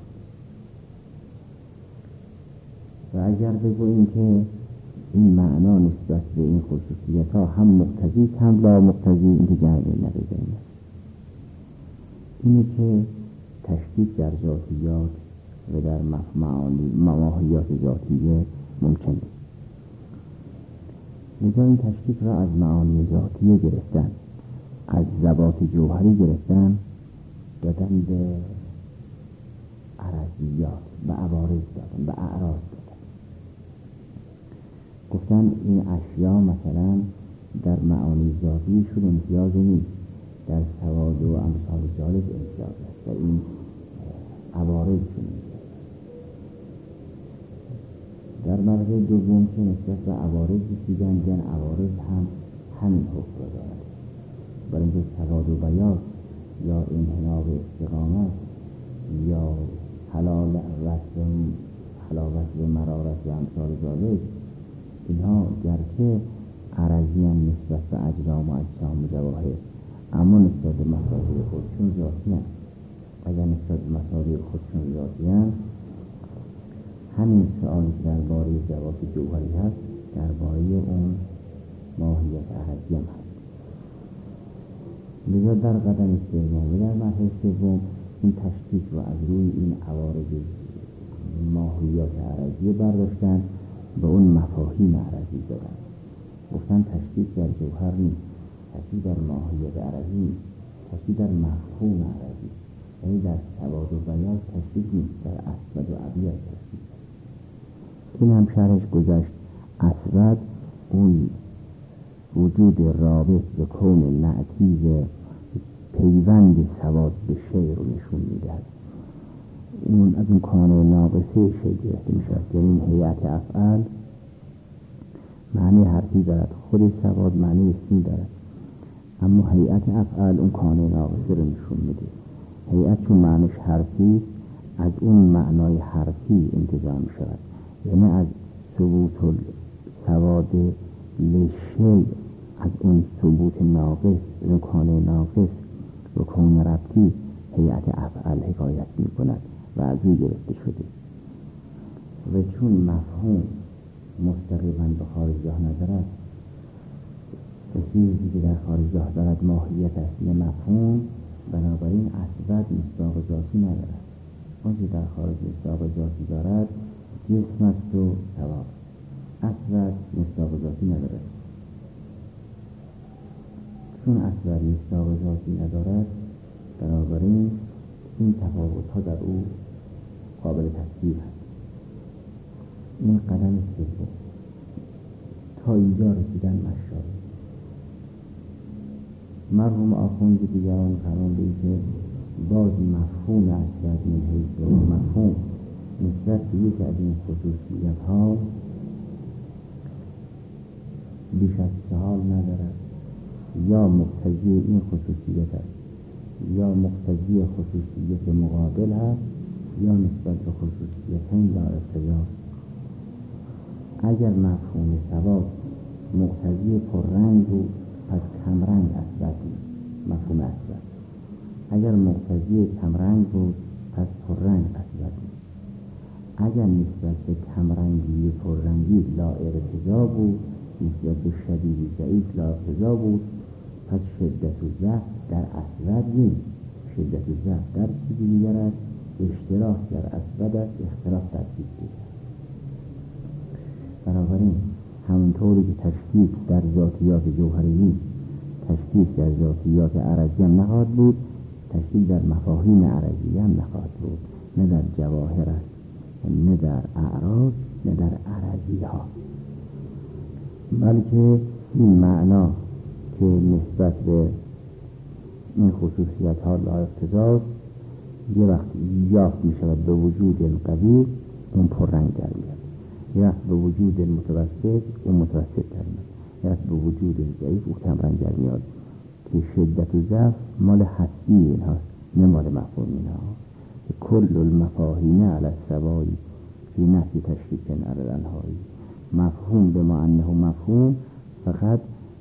و اگر بگوییم که این معنا نسبت به این خصوصیت ها هم مقتضی هم لا مقتضی، این که جنب نقیض این است. اینه که تشکیک در ذاتیات و در معانی ماهیات ذاتیه ممکن است. لذا این تشکیک را از معانی ذاتیه گرفتن، از ذوات جوهری گرفتن، دادن به عرضیات، به عوارض دادن، به اعراض دادن. گفتن این اشیا مثلا در معانی ذاتی شد امتیاز نیست، در سواد و امثال ذالک امتیاز است، در این عوارض شد. در مرحله دوم که نسبت به عوارض رسیدن، جن عوارض هم همین حکم را دارد، برای اینکه سواد و بیاض یا انحناء استقامت یا حلاوت حلاوت و مرارت و امثال ذالک، اینها گرچه عرضی هم نسبت به اجرام و اجسام و جواهر، اما نسبت به مصادر خودشون ذاتی هم. اگر نسبت به مصادر خودشون ذاتی هم، همین سؤالی که درباره ذوات جوهری هست درباره اون ماهیت عرضی هم هست. لذا در قدم سوم و در مرحله سوم این تشکیک و از روی این عوارض ماهیت عرضی برداشتن به اون مفاهیم عرضی دادن. گفتن تشکیک در جوهر نیست، تشکیک در ماهیت عرضی نیست، تشکیک در مفهوم عرضی، یعنی در سواد و بیاض تشکیک نیست، در اسود و ابیض تشکیک. این هم شرحش گذشت. اسود اون وجود رابط به کون نعتی و پیوند سواد به شی رو نشون میدهد. اون از اون کانه ناقصه شی گرفته می شود، یعنی این هیئت افعال معنی حرفی دارد، خود سواد معنی اسمی دارد، اما هیئت افعال اون کانه ناقصه رو نشون میده. هیئت چون معنیش حرفی، از اون معنای حرفی انتزاع می شود، یعنی از ثبوت سواد لشی، از اون ثبوت ناقص، اون کانه ناقص و کون ربطی هیئت افعال حکایت می کند و از او گرفته شده. و چون مفهوم مستقیما به خارجگاه ندارد و چیزی که در خارجگاه دارد ماهیت است نه مفهوم، بنابراین اسود مصداق ذاتی ندارد. آنچه در خارج مصداق ذاتی دارد جسم است و ثواب، اسود مصداق ذاتی ندارد. چون اسود مصداق ذاتی ندارد، بنابراین این تفاوت ها در او قابل تصویر هست. این قدم سوم. تا اینجا رسیدن مشروع. مرحوم آخوندی دیگران فرموده که باز مفهوم اسود من حیث مفهوم نسبت به یک از این خصوصیت ها بیش از سؤال ندارد، یا مقتضی این خصوصیت است یا مقتضی خصوصیت مقابل است یا نسبت به خصوصیتین لا ارتضا. اگر مفهوم ثواب مقتضی پررنگ بود پس کمرنگ اسود بود، مفهوم اسود. اگر مقتضی کمرنگ بود پس پررنگ اسود بود. اگر نسبت به کمرنگی پررنگی لا ارتضا بود، نسبت به شدید ضعیف لا ارتضا بود، پس شدت و ضعف در اسود نیست. شدت و ضعف در چیزی دیگر است، اشتراک در اسود است، اختلاف در چیزی دیگر. بنابراین همونطوری که تشکیک در ذاتیات جوهری، تشکیک در ذاتیات عرضی هم نخواهد بود، تشکیک در مفاهیم عرضی هم نخواهد بود، نه در جواهر است، نه در اعراض، نه در عرضی ها، بلکه این معنا که نسبت به این خصوصیت ها لا اقتضاست یه وقت یافت می شود به وجود قوی، اون پررنگ در میاد، یه وقت به وجود متوسط، اون متوسط در میاد، یه وقت به وجود ضعیف، اون کمرنگ در میاد، که شدت و ضعف مال حسی این هاست، نه مال مفهوم این ها. کل المفاهیم علی السوایی فی نفی تشریک علی الانهایی. مفهوم به ما انه مفهوم فقط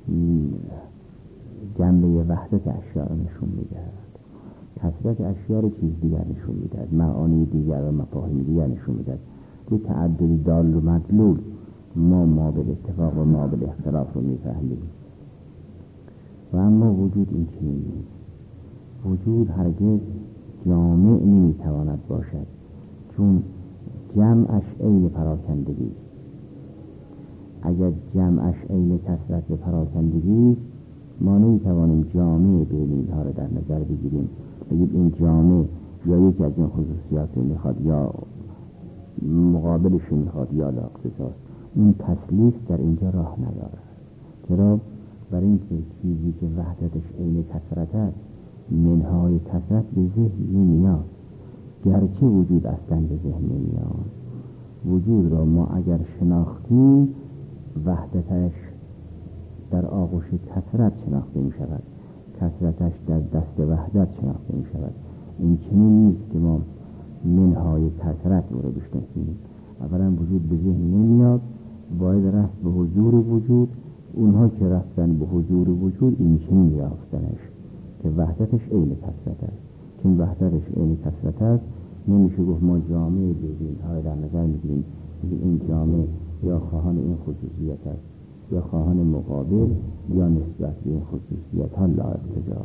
جنبه وحدت اشیاء نشون میدهد، کثرت اشیاء رو چیز دیگر نشون میدهد، معانی دیگر و مفاهیم دیگر نشون میدهد. به تعددی دال و مدلول ما ما به اتفاق و ما به اختلاف رو میفهمیم. و اما وجود این چنین نیست. وجود هرگز جامع نمیتواند باشد، چون جمعش عین پراکندگی. اگر جمعش عین کثرت و پراکندگی، ما نمیتوانیم جامع بین اینها رو در نظر بگیریم، بگید این جامع یا یکی از این خصوصیات رو میخواد یا مقابلش رو میخواد یا لا اقتضاست. اون تسلیس در اینجا راه ندارد. چرا؟ برای اینکه چیزی که وحدتش عین کثرت است منهای کثرت به ذهن نمیاد، گرچه وجود اصلا به ذهن نمیاد. وجود را ما اگر شناختیم وحدتش در آغوش کثرت شناخته می شود، کثرتش در دست وحدت شناخته می شود. این چنین نیست که ما منهای کثرت او را بشناسیم. اولا وجود به ذهن نمیاد، باید رفت به حضور وجود. اونها که رفتن به حضور وجود این چنین یافتنش که وحدتش عین کثرت است. چون وحدتش عین کثرت است نمیشه گفت ما جامع بگیم های در نظر میگیریم این جامع یا خواهان این خصوصیت است یا خواهان مقابل یا نسبت به این خصوصیت ها لا اقتضا.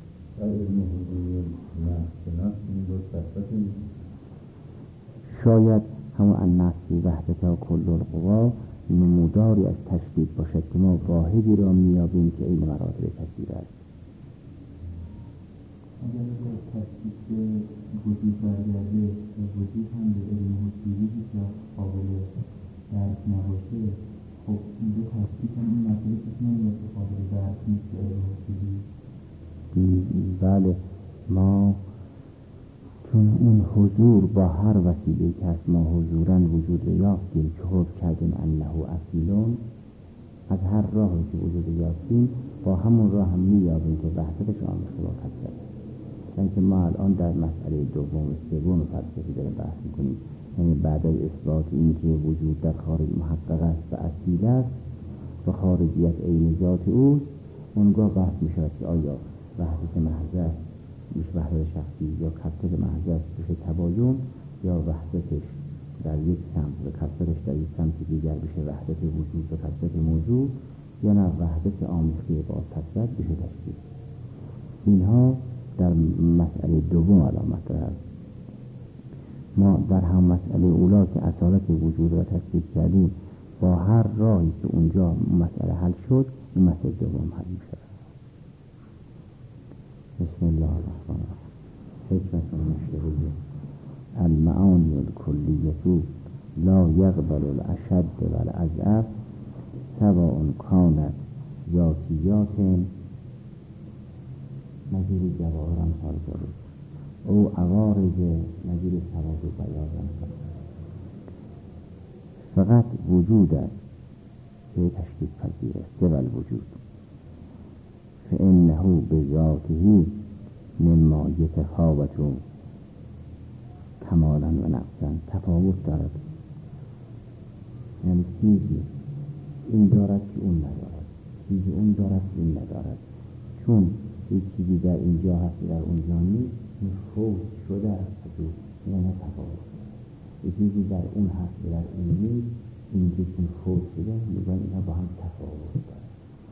شاید همون النفس وحدت و کل القوا نموداری از تشبیه باشد که ما واحدی را میابیم که این مراتب تشبیه است. اگر به تشبیه وجود برگرده وجود هم به علم حضوری که قابل درک نباشه، خب اینجا تشبیه هم این مسئله کسی نمیاد که قابل درک نیست به علم حضوری. بله، ما چون اون حضور با هر وسیله که از ما حضورن وجود رو یافتیم که حضور کردیم انه اصیلون، از هر راهی که وجود یافتیم با همون راه هم میابیم که وحدتش آمیخته با کثرت. یعنی که ما الان در مسئله دوم سوم فلسفی داریم بحث میکنیم، یعنی بعد از اثبات این که وجود در خارج محقق است و اصیل است و خارجیت عین ذات اوست، اونگاه بحث میشود که آیا وحدت محض است میشه وحدت شخصی یا کثرت محض است بشه تباین، یا وحدتش در یک سمت و کثرتش در یک سمت دیگر بشه وحدت وجود و کثرت موضوع، یا نه وحدت آمیخته با کثرت بشه تشبیه. اینها در مسئله دوم علامت است. ما در هم مسئله اولا که اصالت وجود را تثبیت کردیم با هر راهی که اونجا مسئله حل شد این مسئله دوم حل می شود. بسم الله الرحمن الرحیم. حکمت المشتریه المعانی الکلیه لا یقبل الاشد والاضعف سواء کانت ذاتیات نظیر جواهر امثال داره او عوارض نظیر سواد و بیاض امثال. فقط وجود است که تشکیک پذیر است و الوجود فانه بذاته مما یتفاوت کمالا و نقصا، تفاوت دارد، یعنی چیزی این دارد که اون ندارد، چیزی اون دارد که این ندارد. چون یک چیزی در اینجا هست در اونجا نیست، این فوت شده است از او، یعنی تفاوت. یک چیزی در اون هست در این نیست، این جسم فوت شده، میگن اینا با هم تفاوت دارد.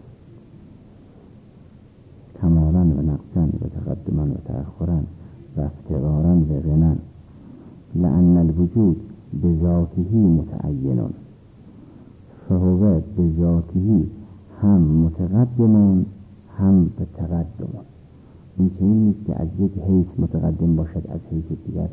کمالا و نقصا و تقدما و تأخرا و افتقارا و غنا، لأن الوجود بذاته متعین فهو بذاته هم متقدم هم به تقدم. این چنین نیست که از یک حیث متقدم باشد از حیث دیگر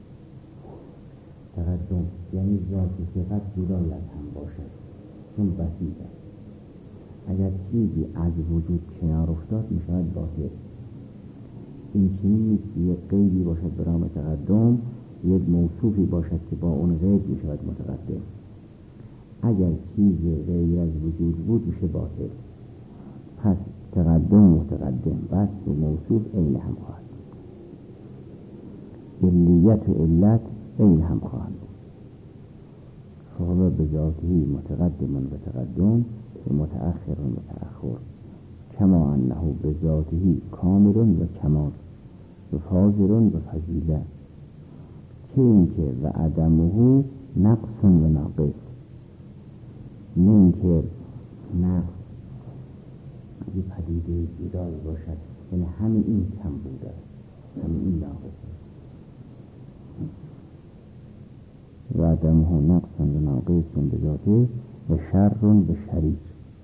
تقدم، یعنی ذاتی فقط جدای از هم باشد، چون بسیط است. اگر چیزی از وجود کنار افتاد می شود باطل. این چنین نیست که یک قیدی باشد به نام تقدم، یک موصوفی باشد که با اون قید می شود متقدم. اگر چیز غیر از وجود بود میشه باطل. پس تقدم متقدم وصف و موصوف عین هم خواهد، علیت و علت عین هم خواهد. فهو بذاته متقدم و تقدم و متأخر و تأخر، کما انه بذاته کامل و کمال و فاضل و فضیله، که اینکه و عدمه نقص و ناقص، نه اینکه نقص یه پدیده جدایی باشد، یعنی همین این کم بوده، همین این ناقص و عدمه نقص و ناقص به ذاته و شر به شریک.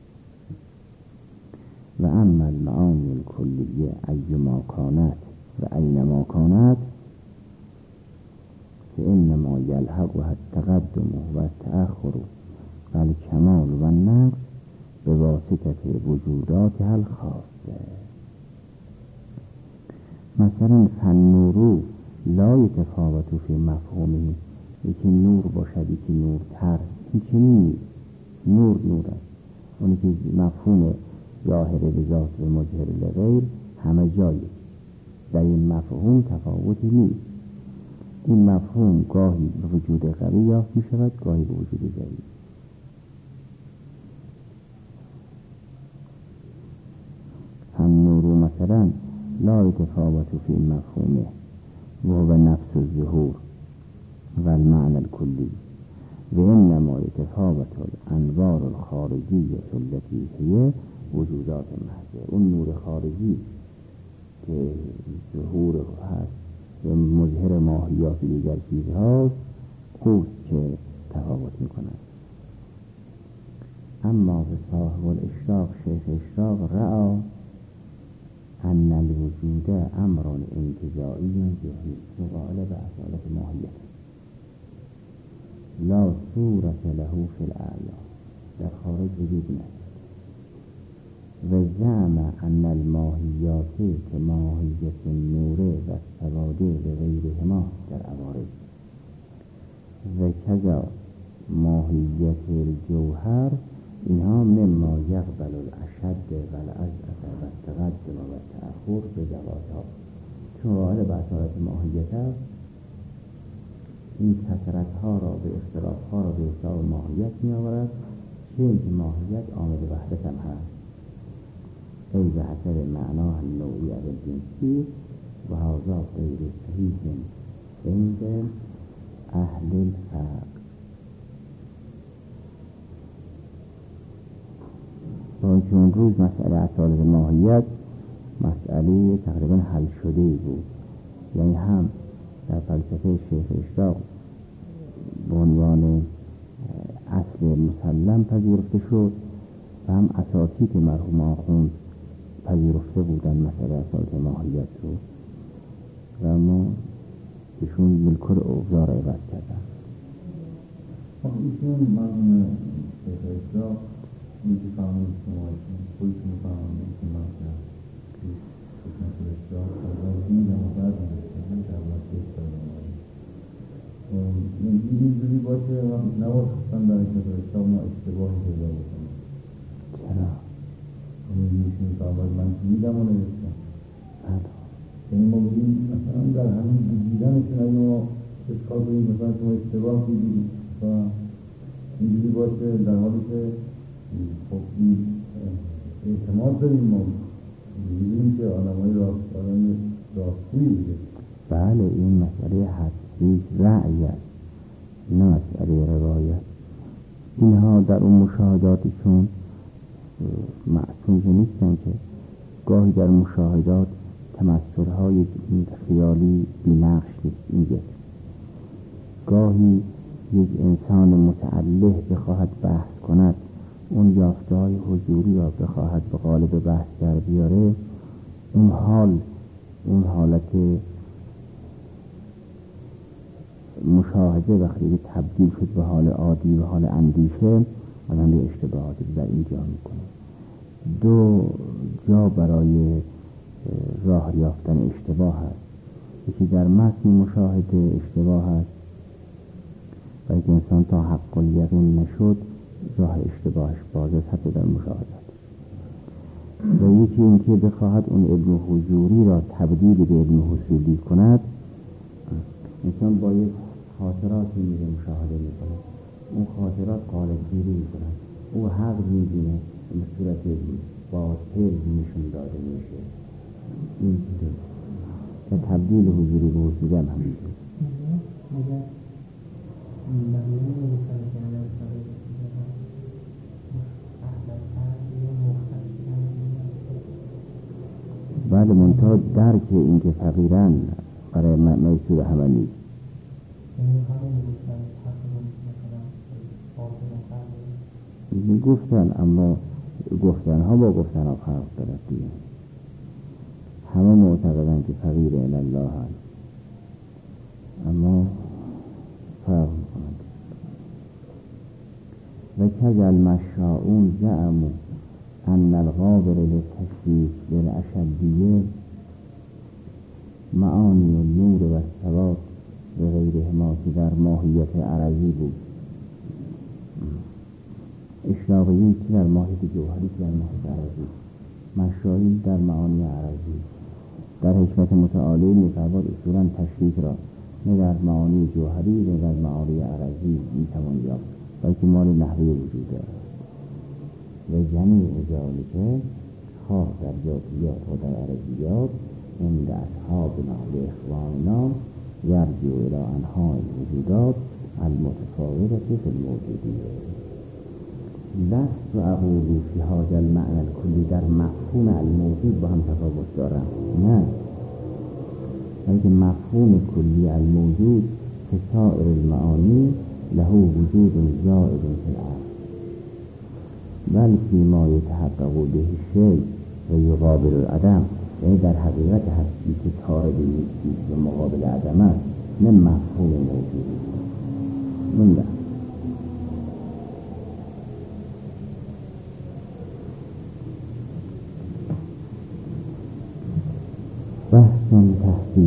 و اما المعانی الکلیه ایما کانت و اینما کانت فانما یلحقها التقدم و التأخر و الکمال و النقص به واسطه وجوداتها الخاصه. مثلا فالنور لا یتفاوت فی مفهومه، یکی نور باشد یکی نورتر، این چنین نیست. نور نور است، اونی که مفهوم ظاهر به ذات و مظهر لغیر همه جایی، در این مفهوم تفاوتی نیست. این مفهوم گاهی به وجود قوی یافت می شود، گاهی به وجود ضعیف. هم نور مثلا لا یتفاوت فی مفهومه و هو نفس الظهور و المعنى الكلی و انما یتفاوت الانوار الخارجیه التي هي وجودات محضه. اون نور خارجی که ظهور هست و مظهر ماهیات دیگر چیزهاست، اوست که تفاوت میکنند. اما به صاحب الاشراق شیخ اشراق رأى ان الوجود امر انتزاعی ذهنی مقابل به اصالت ماهیت لا صورت له فی الاعیان، در خارج وجود ندارد. و زعم ان الماهیات که ماهیت نوره و سواده و غیرهما در عوارض و کذا ماهیت الجوهر، اینها مما یقبل الاشد و الاضعف و التقدم و التأخر به ذواتها، چون قائل به اصالت ماهیت است، این کثرت ها را به اختلاف ها را به حساب ماهیت می آورد، چه اینکه ماهیت عامل وحدت هم هست، ای به حسب معنا النوعی الجنسی و هذا غیر صحیح عند اهل الفقه. چون روز مسئله اصالت ماهیت مسئله تقریبا حل شده بود، یعنی هم در فلسفه شیخ اشراق به عنوان اصل مسلم پذیرفته شد و هم اساتید مرحوم آخوند پذیرفته بودن مسئله اصالت ماهیت رو و اما ایشون بالکل اوضاع را عوض کردن. ایشون مرحوم شیخ اشراق میگه فرمود شما خودتون فرمودید که من که خدمت اشراق فرمود دیدم و بعد میرسیم در وقت اشراق اینجوری باشه و نباید خواستن در حکمت اشراق ما اشتباهی پیدا بکنیم. چرا؟ میگیشون فرمود من دیدم و نوشتم یعنی ما بگیم مثلا در همین دیدنشون اگه ما اشکال کنیم مثلا شما اشتباه بگیریم و اینجوری باشه در حالی که خب این اعتماد داریم ما می‌بینیم که آدمای راست آدم راستگویی بوده. بله این مسئله حدسی رأی است نه مسئله روایت. اینها در اون مشاهداتشون معصوم که نیستن که گاهی در مشاهدات تمثل‌های خیالی بی‌نقش نیست. اینجا گاهی یک انسان متعلق بخواهد بحث کند اون یافته‌های حضوری را بخواهد به قالب بحث در بیاره، اون حال اون حالت مشاهده وقتی که تبدیل شد به حال عادی و حال اندیشه آدم به اشتباهاتی در اینجا میکنه. دو جا برای راه یافتن اشتباه هست. یکی در متن مشاهده اشتباه هست و اینکه انسان تا حق الیقین نشد راه اشتباهش باز است حتی در مشاهدات. و یکی اینکه بخواهد اون علم حضوری را تبدیل به علم حصولی کند، انسان با یک خاطراتی میره مشاهده میکنه، اون خاطرات قالب گیری میکنه، او حق میبینه به صورت باطل نشون داده میشه. این چیزه که تبدیل حضوری به حصولی هم همینطور. بله منتها درک این که فقیرن برای میسور همه نیست. گفتن اما گفتن ها با گفتن ها فرق دارد دیگه. همه معتقدن که فقیر الله هست اما فرق میکنند. و کج المشاؤون زعموا ان القابل للتشریف للاشدیه معانی النور و الثبات و غیرهما که در ماهیت عرضی بود. اشراقیین که در ماهیت جوهری که در ماهیت عرضی، مشاؤون در معانی عرضی. در حکمت متعالی می‌فرماید اصولاً تشریف را نه در معانی جوهری نه در معانی عرضی می‌توان یافت بلکه مال نحوی وجود دارد. و جمیع ذالک خواه در ذاتیات و در عرضیات عند اصحابنا و اخواننا یرجع الی انواع الوجودات المتفاوته فی الموجودیه. لست و اقول فی هذا المعنى الکلی در مفهوم الموجود با هم تفاوت دارم، نه، بلکه مفهوم کلی الموجود که سائر المعانی له وجود زائد فی الارض بل فیما یتحقق به شیء و یقابل العدم، یعنی در حقیقت هستی که طارد نیستی و مقابل عدم است، نه مفهوم موجود من ده. بحث تحصیل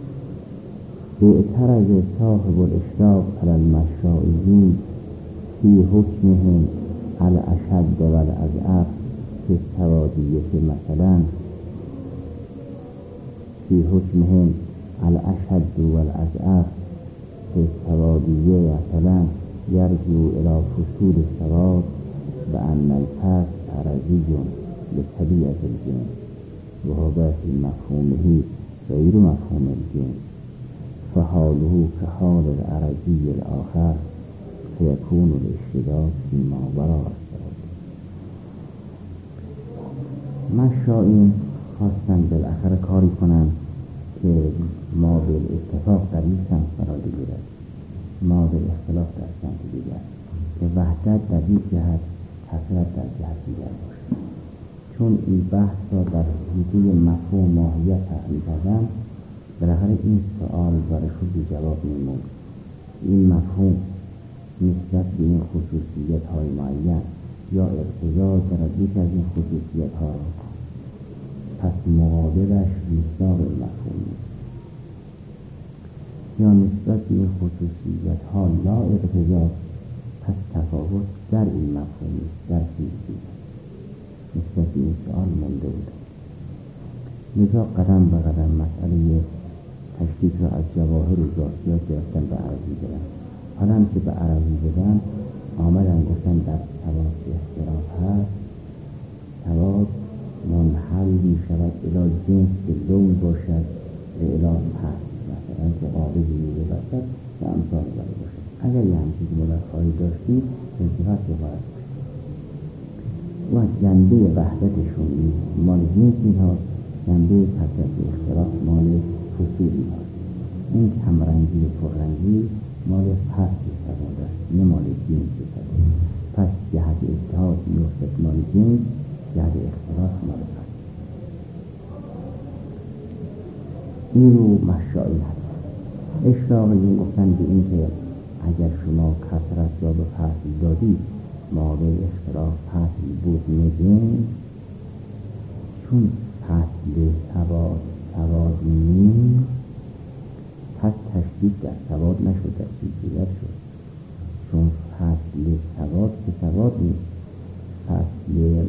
اعترض صاحب الاشراق علی المشائیین فی حکمهم الاشد و الاضعف فی التوادیه، مثلا فی حکمهم الاشد و الاضعف فی التوادیه، مثلا یرجع الی فصول السواد و ان الفرد عرضی لطبیعت الجنس و هذا فی مفهومه غیر مفهوم الجنس فحاله كحال العرضی الاخر فیکون الاشتراک فیما وراء السواد. مشائین خواستن بالاخره کاری کنن که ما به اتفاق در این سمت قرار بگیرد، ما به اختلاف در سمت دیگر، که وحدت در یک جهت تفرد در جهت دیگر باشه. چون این بحث را در حدود مفهوم ماهیت تحلیل کردن، بالاخره این سوال برای خود جواب میموند. این مفهوم نسبت به این خصوصیت های معین یا ارتضاع دارد یک از این خصوصیت ها را، پس مقابلش مصداق مفهومی، یا نسبت به این خصوصیت ها لا ارتضاع، پس تفاوت در این مفهومی در چیزی. نسبت به این سؤال مونده بود. لذا قدم به قدم مسئله تشکیک را از جواهر و ذاتیات گرفتن به عربی بدن. حالا هم که به عربی بدن آمدن گفتن در ثبات اختلاف هست، ثبات منحل می شود الی جنس که لون باشد و الی پس، مثلا که قابضی میده باشد و امثال باره باشد. اگر یه همچیز ملت خواهی داشتیم انتفاق به باید و جنبه وحدتشون مال جنس این ها، جنبه کثرت اختلاف مال فصول این ها. این کمرنگی و پررنگی مال پس ثبات است، نه مال جنس ثبات. پس جهت اتحاد میفتد مال جنس، جهت اختلاف مال پس. این رو مشاعی هست. اشراق این گفتن به این که اگر شما کثرت را به فصل دادید مقابل اختلاف فصل بود نجنس، چون فصل ثبات ثبات نیست، پس تشدید در ثبات نشد، در چیزیت شد. چون فصل ثبات که ثبات نیست، فصل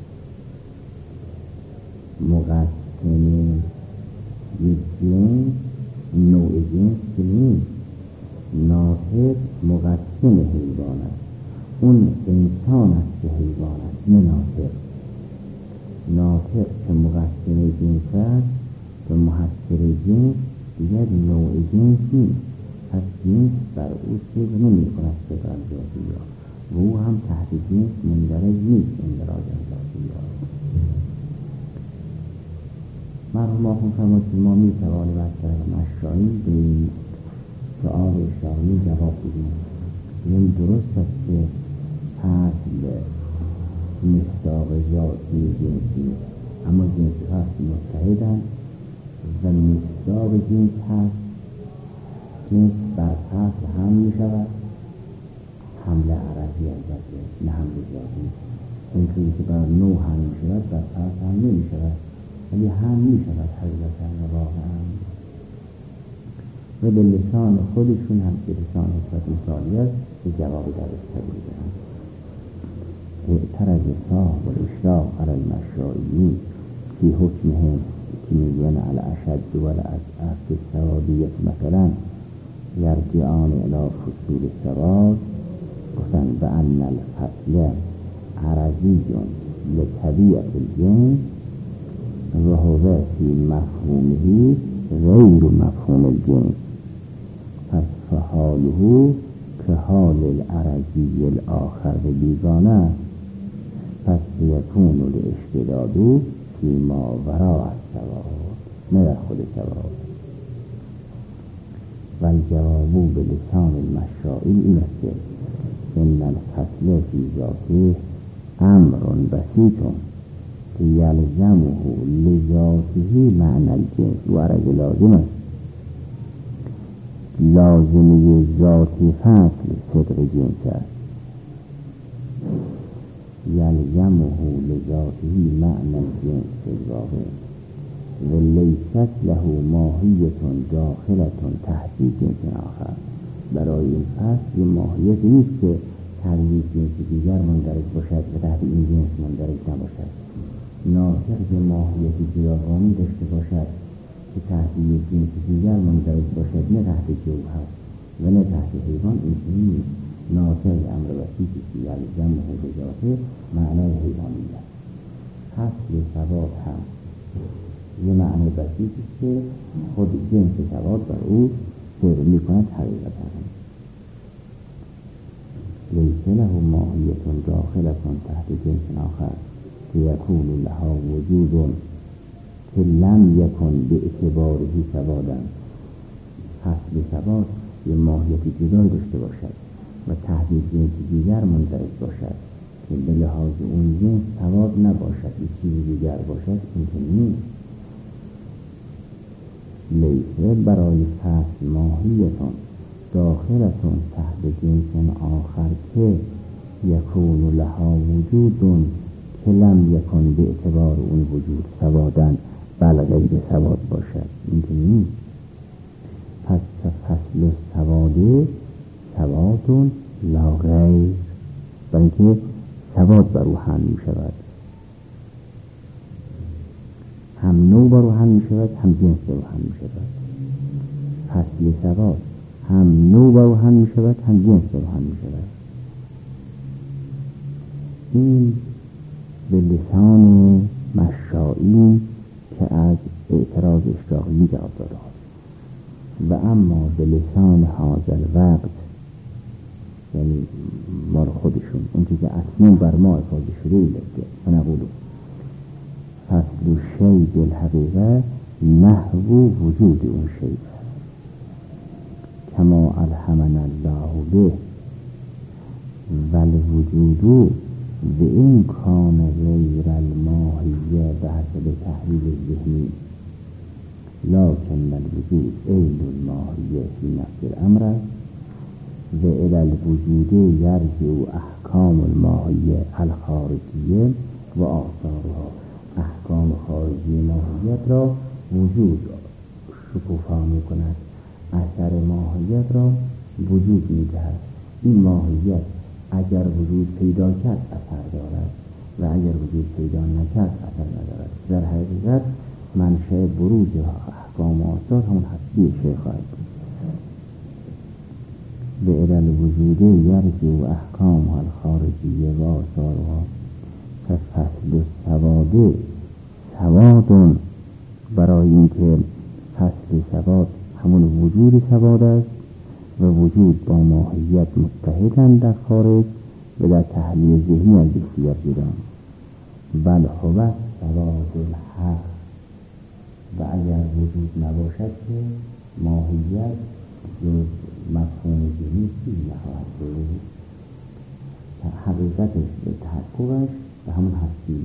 مقسم یک جنس نوع جنس که نیست. ناطق مقسم حیوان است، اون انسان است که حیوان است، نه ناطق. ناطق که مقسم جنس است و محصر جنس دیگر نوع جنس نیست، پس جنس بر او صدق نمی کند صدق ذاتی را و او هم تحت جنس مندرج نیست اندراج ذاتی را. مرحوم آخوند فرمود که ما می توانیم از طریق مشاعی به این سؤال اشراقی جواب بدیم. این درست است که اصل مصداق ذاتی جنسی، اما جنس هست متحدن و مصداق جنس هست. جنس بر اصل هم می شود، حمله عرضی البته نه حمله ذاتی. این که بر نوع هم می شود بر اصل هم نمی شود، ولی هم می شود حقیقتا و واقعا. و به لسان خودشون هم که لسان حسبت مثالی است به جواب درش تبیل دارم. اعترض صاحب الاشراق علی المشاعی فی حکمهم که میگوین علی اشد و الاسعف الثوابیت مثلا یرجعان الی فصول الثواب، گفتن بأن الفصل عرضی لطبیعت الجنس و هو فی مفهومه غیر مفهوم الجنس، پس فحاله که حال العرضی الاخر بیگانه، پس یکون الاشتداد فی ما وراء الثواب، نه در خود ثواب. و الجواب به لسان المشاعی این است که ان الفصل فی ذاته امر بسیط که یلزمه لذاته معنی الجنس و عرض لازم است. لازمی ذاتی فصل صدق جنس است. یلزمه لذاته معنی الجنس الواقع و لیست له ماهیت داخلت تحت جنس آخر. برای این فصل ماهیت نیست که تحت جنس دیگر مندرج باشد و تحت این جنس مندرج نباشد. ناطق به ماهیت جداگانه داشته باشد که تحت یک جنس دیگر مندرج باشد، نه تحت جوهر و نه تحت حیوان. این نیست. ناطق امر وسیعی که یلزمه بذاته معنای حیوانی است. اصل ثبات هم یه معنی بسیطی که خود جنس ثبات بر او سر می کند حقیقتا. لیس له ماهیت داخلت تحت جنس آخر که یکون لها وجود که لم یکن به اعتباره ثباتا. اصل ثبات یه ماهیت جدای داشته باشد و تحت جنس دیگر مندرج باشد که به لحاظ اون جنس ثبات نباشد، یک چیز دیگر باشد، این که نیست. لیسه برای فصل ماهیتان داخلتون تحت جنس آخر که یکون لها وجودون که لم یکن به اعتبار اون وجود سوادن بل غیر سواد باشد. این که نیست. پس فصل سواده سوادون لا غیر، برای اینکه سواد بر او حمل می شود، هم نوع بر او حمل می شود، هم جنس بر او حمل می شود. فصل سواد هم نوع بر او حمل می شود، هم جنس بر او حمل می شود. این به لسان مشائین که از اعتراض اشراقی جواب داده و اما به لسان حاضر وقت، یعنی مال خودشون اون که اصلا بر ما افاده شده ایلده و نقولو فصل شی بالحقیقه نحو وجود اون شی کما الحمن الله به والوجود و این کان غیر الماهیه به حسب تحلیل ذهنی لکن الوجود عین الماهیه فی نفس الامر و الى الوجود یرجع احکام الماهیه الخارجیه و آثارها. احکام خارجی ماهیت را وجود شکوفا می کند، اثر ماهیت را وجود می دهد. این ماهیت اگر وجود پیدا کرد اثر دارد و اگر وجود پیدا نکرد اثر ندارد. در حقیقت منشأ بروز احکام و آثار همون هستی شیء خواهد بود. به علل وجود یرجع احکام الخارجیه و آثارها. فصل سواده سوادون، برای اینکه فصل سواد همون وجود سواد است و وجود با ماهیت متحدند در خارج و در تحلیل ذهنی از یکدیگر جدا. بل هو سواد الحق، و اگر وجود نباشد که ماهیت جز مفهوم ذهنی چیزی نخواهد بود. حقیقتش به تحققش و همون هستی.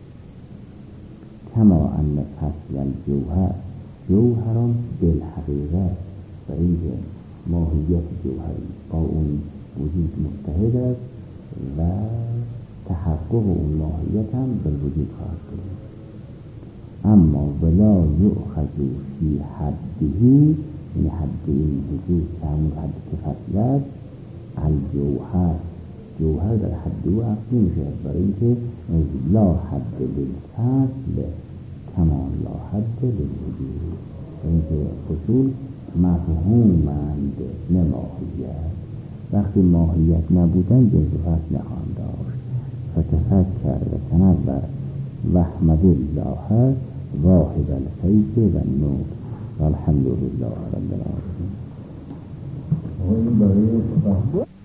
کما ان فصل الجوهر جوهران بالحقیقه، و اینکه ماهیت جوهری با اون وجود متحد است و تحقق اون ماهیت هم به وجود خواهد بود. اما ولا یؤخذ فی حده، این حد این وجود همون حد که فصل است الجوهر، جوهر در حد او عقل میشه، برای اینکه لا حد للفصل کما لا حد للوجود، برای اینکه فصول مفهومند نه ماهیت. وقتی ماهیت نبودن جنس فصل نخواهند داشت. فتفکر و تنور و احمد الله واحد الفیض و النور والحمد لله رب العالمین.